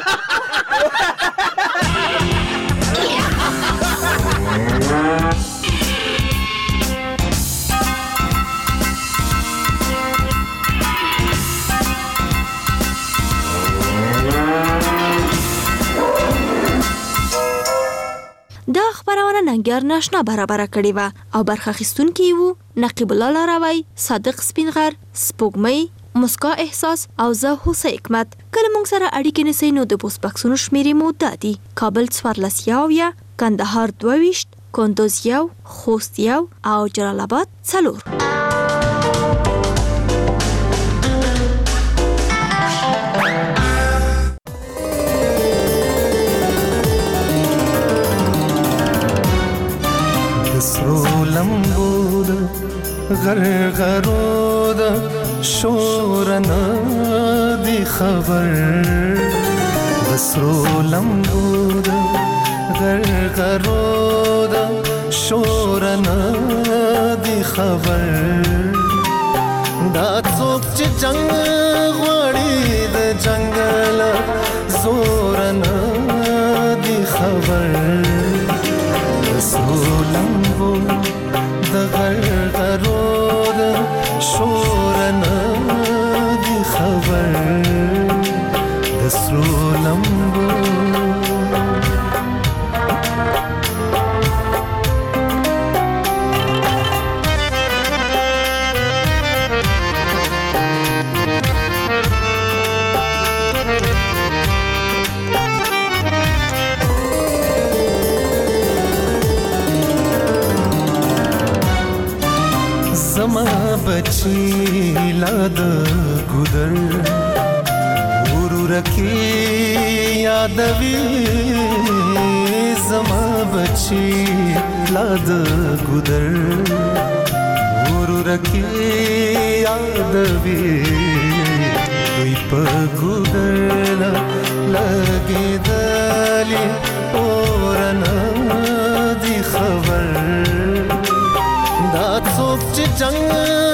S24: دا خبرونه ننګیار ناشنا برابره کړې وه او برخه اخیستونکي یې وو نقیب الله لاروی، صادق سپینغر، سپوږمۍ، مسکا احساس او زه هوسۍ حکمت. کله موږ سره اړیکې نیسئ نو د پوسټ بکسونو شمېرې مو دا دي: کابل څوارلس یو اویا، کندهار دوه ویشت، کندوز یو، خوست یو او جلال آباد څلور.
S2: غرغرو د شور نه دی خبر وسرو لمبو د غرغرو د شور نه دی خبر دا څوک چې جنگ غوړي د جنگل زور نه دی خبر وسرو لمبو د غرغرو د شور نه دی خبر د سرو لمبو زما بچی لاد ګودر ورور کی یادوي زما بچی لاد ګودر ورور کی یادوي وي په ګودر لګي دلی اورنا دی خبر دا څوک چې جنگ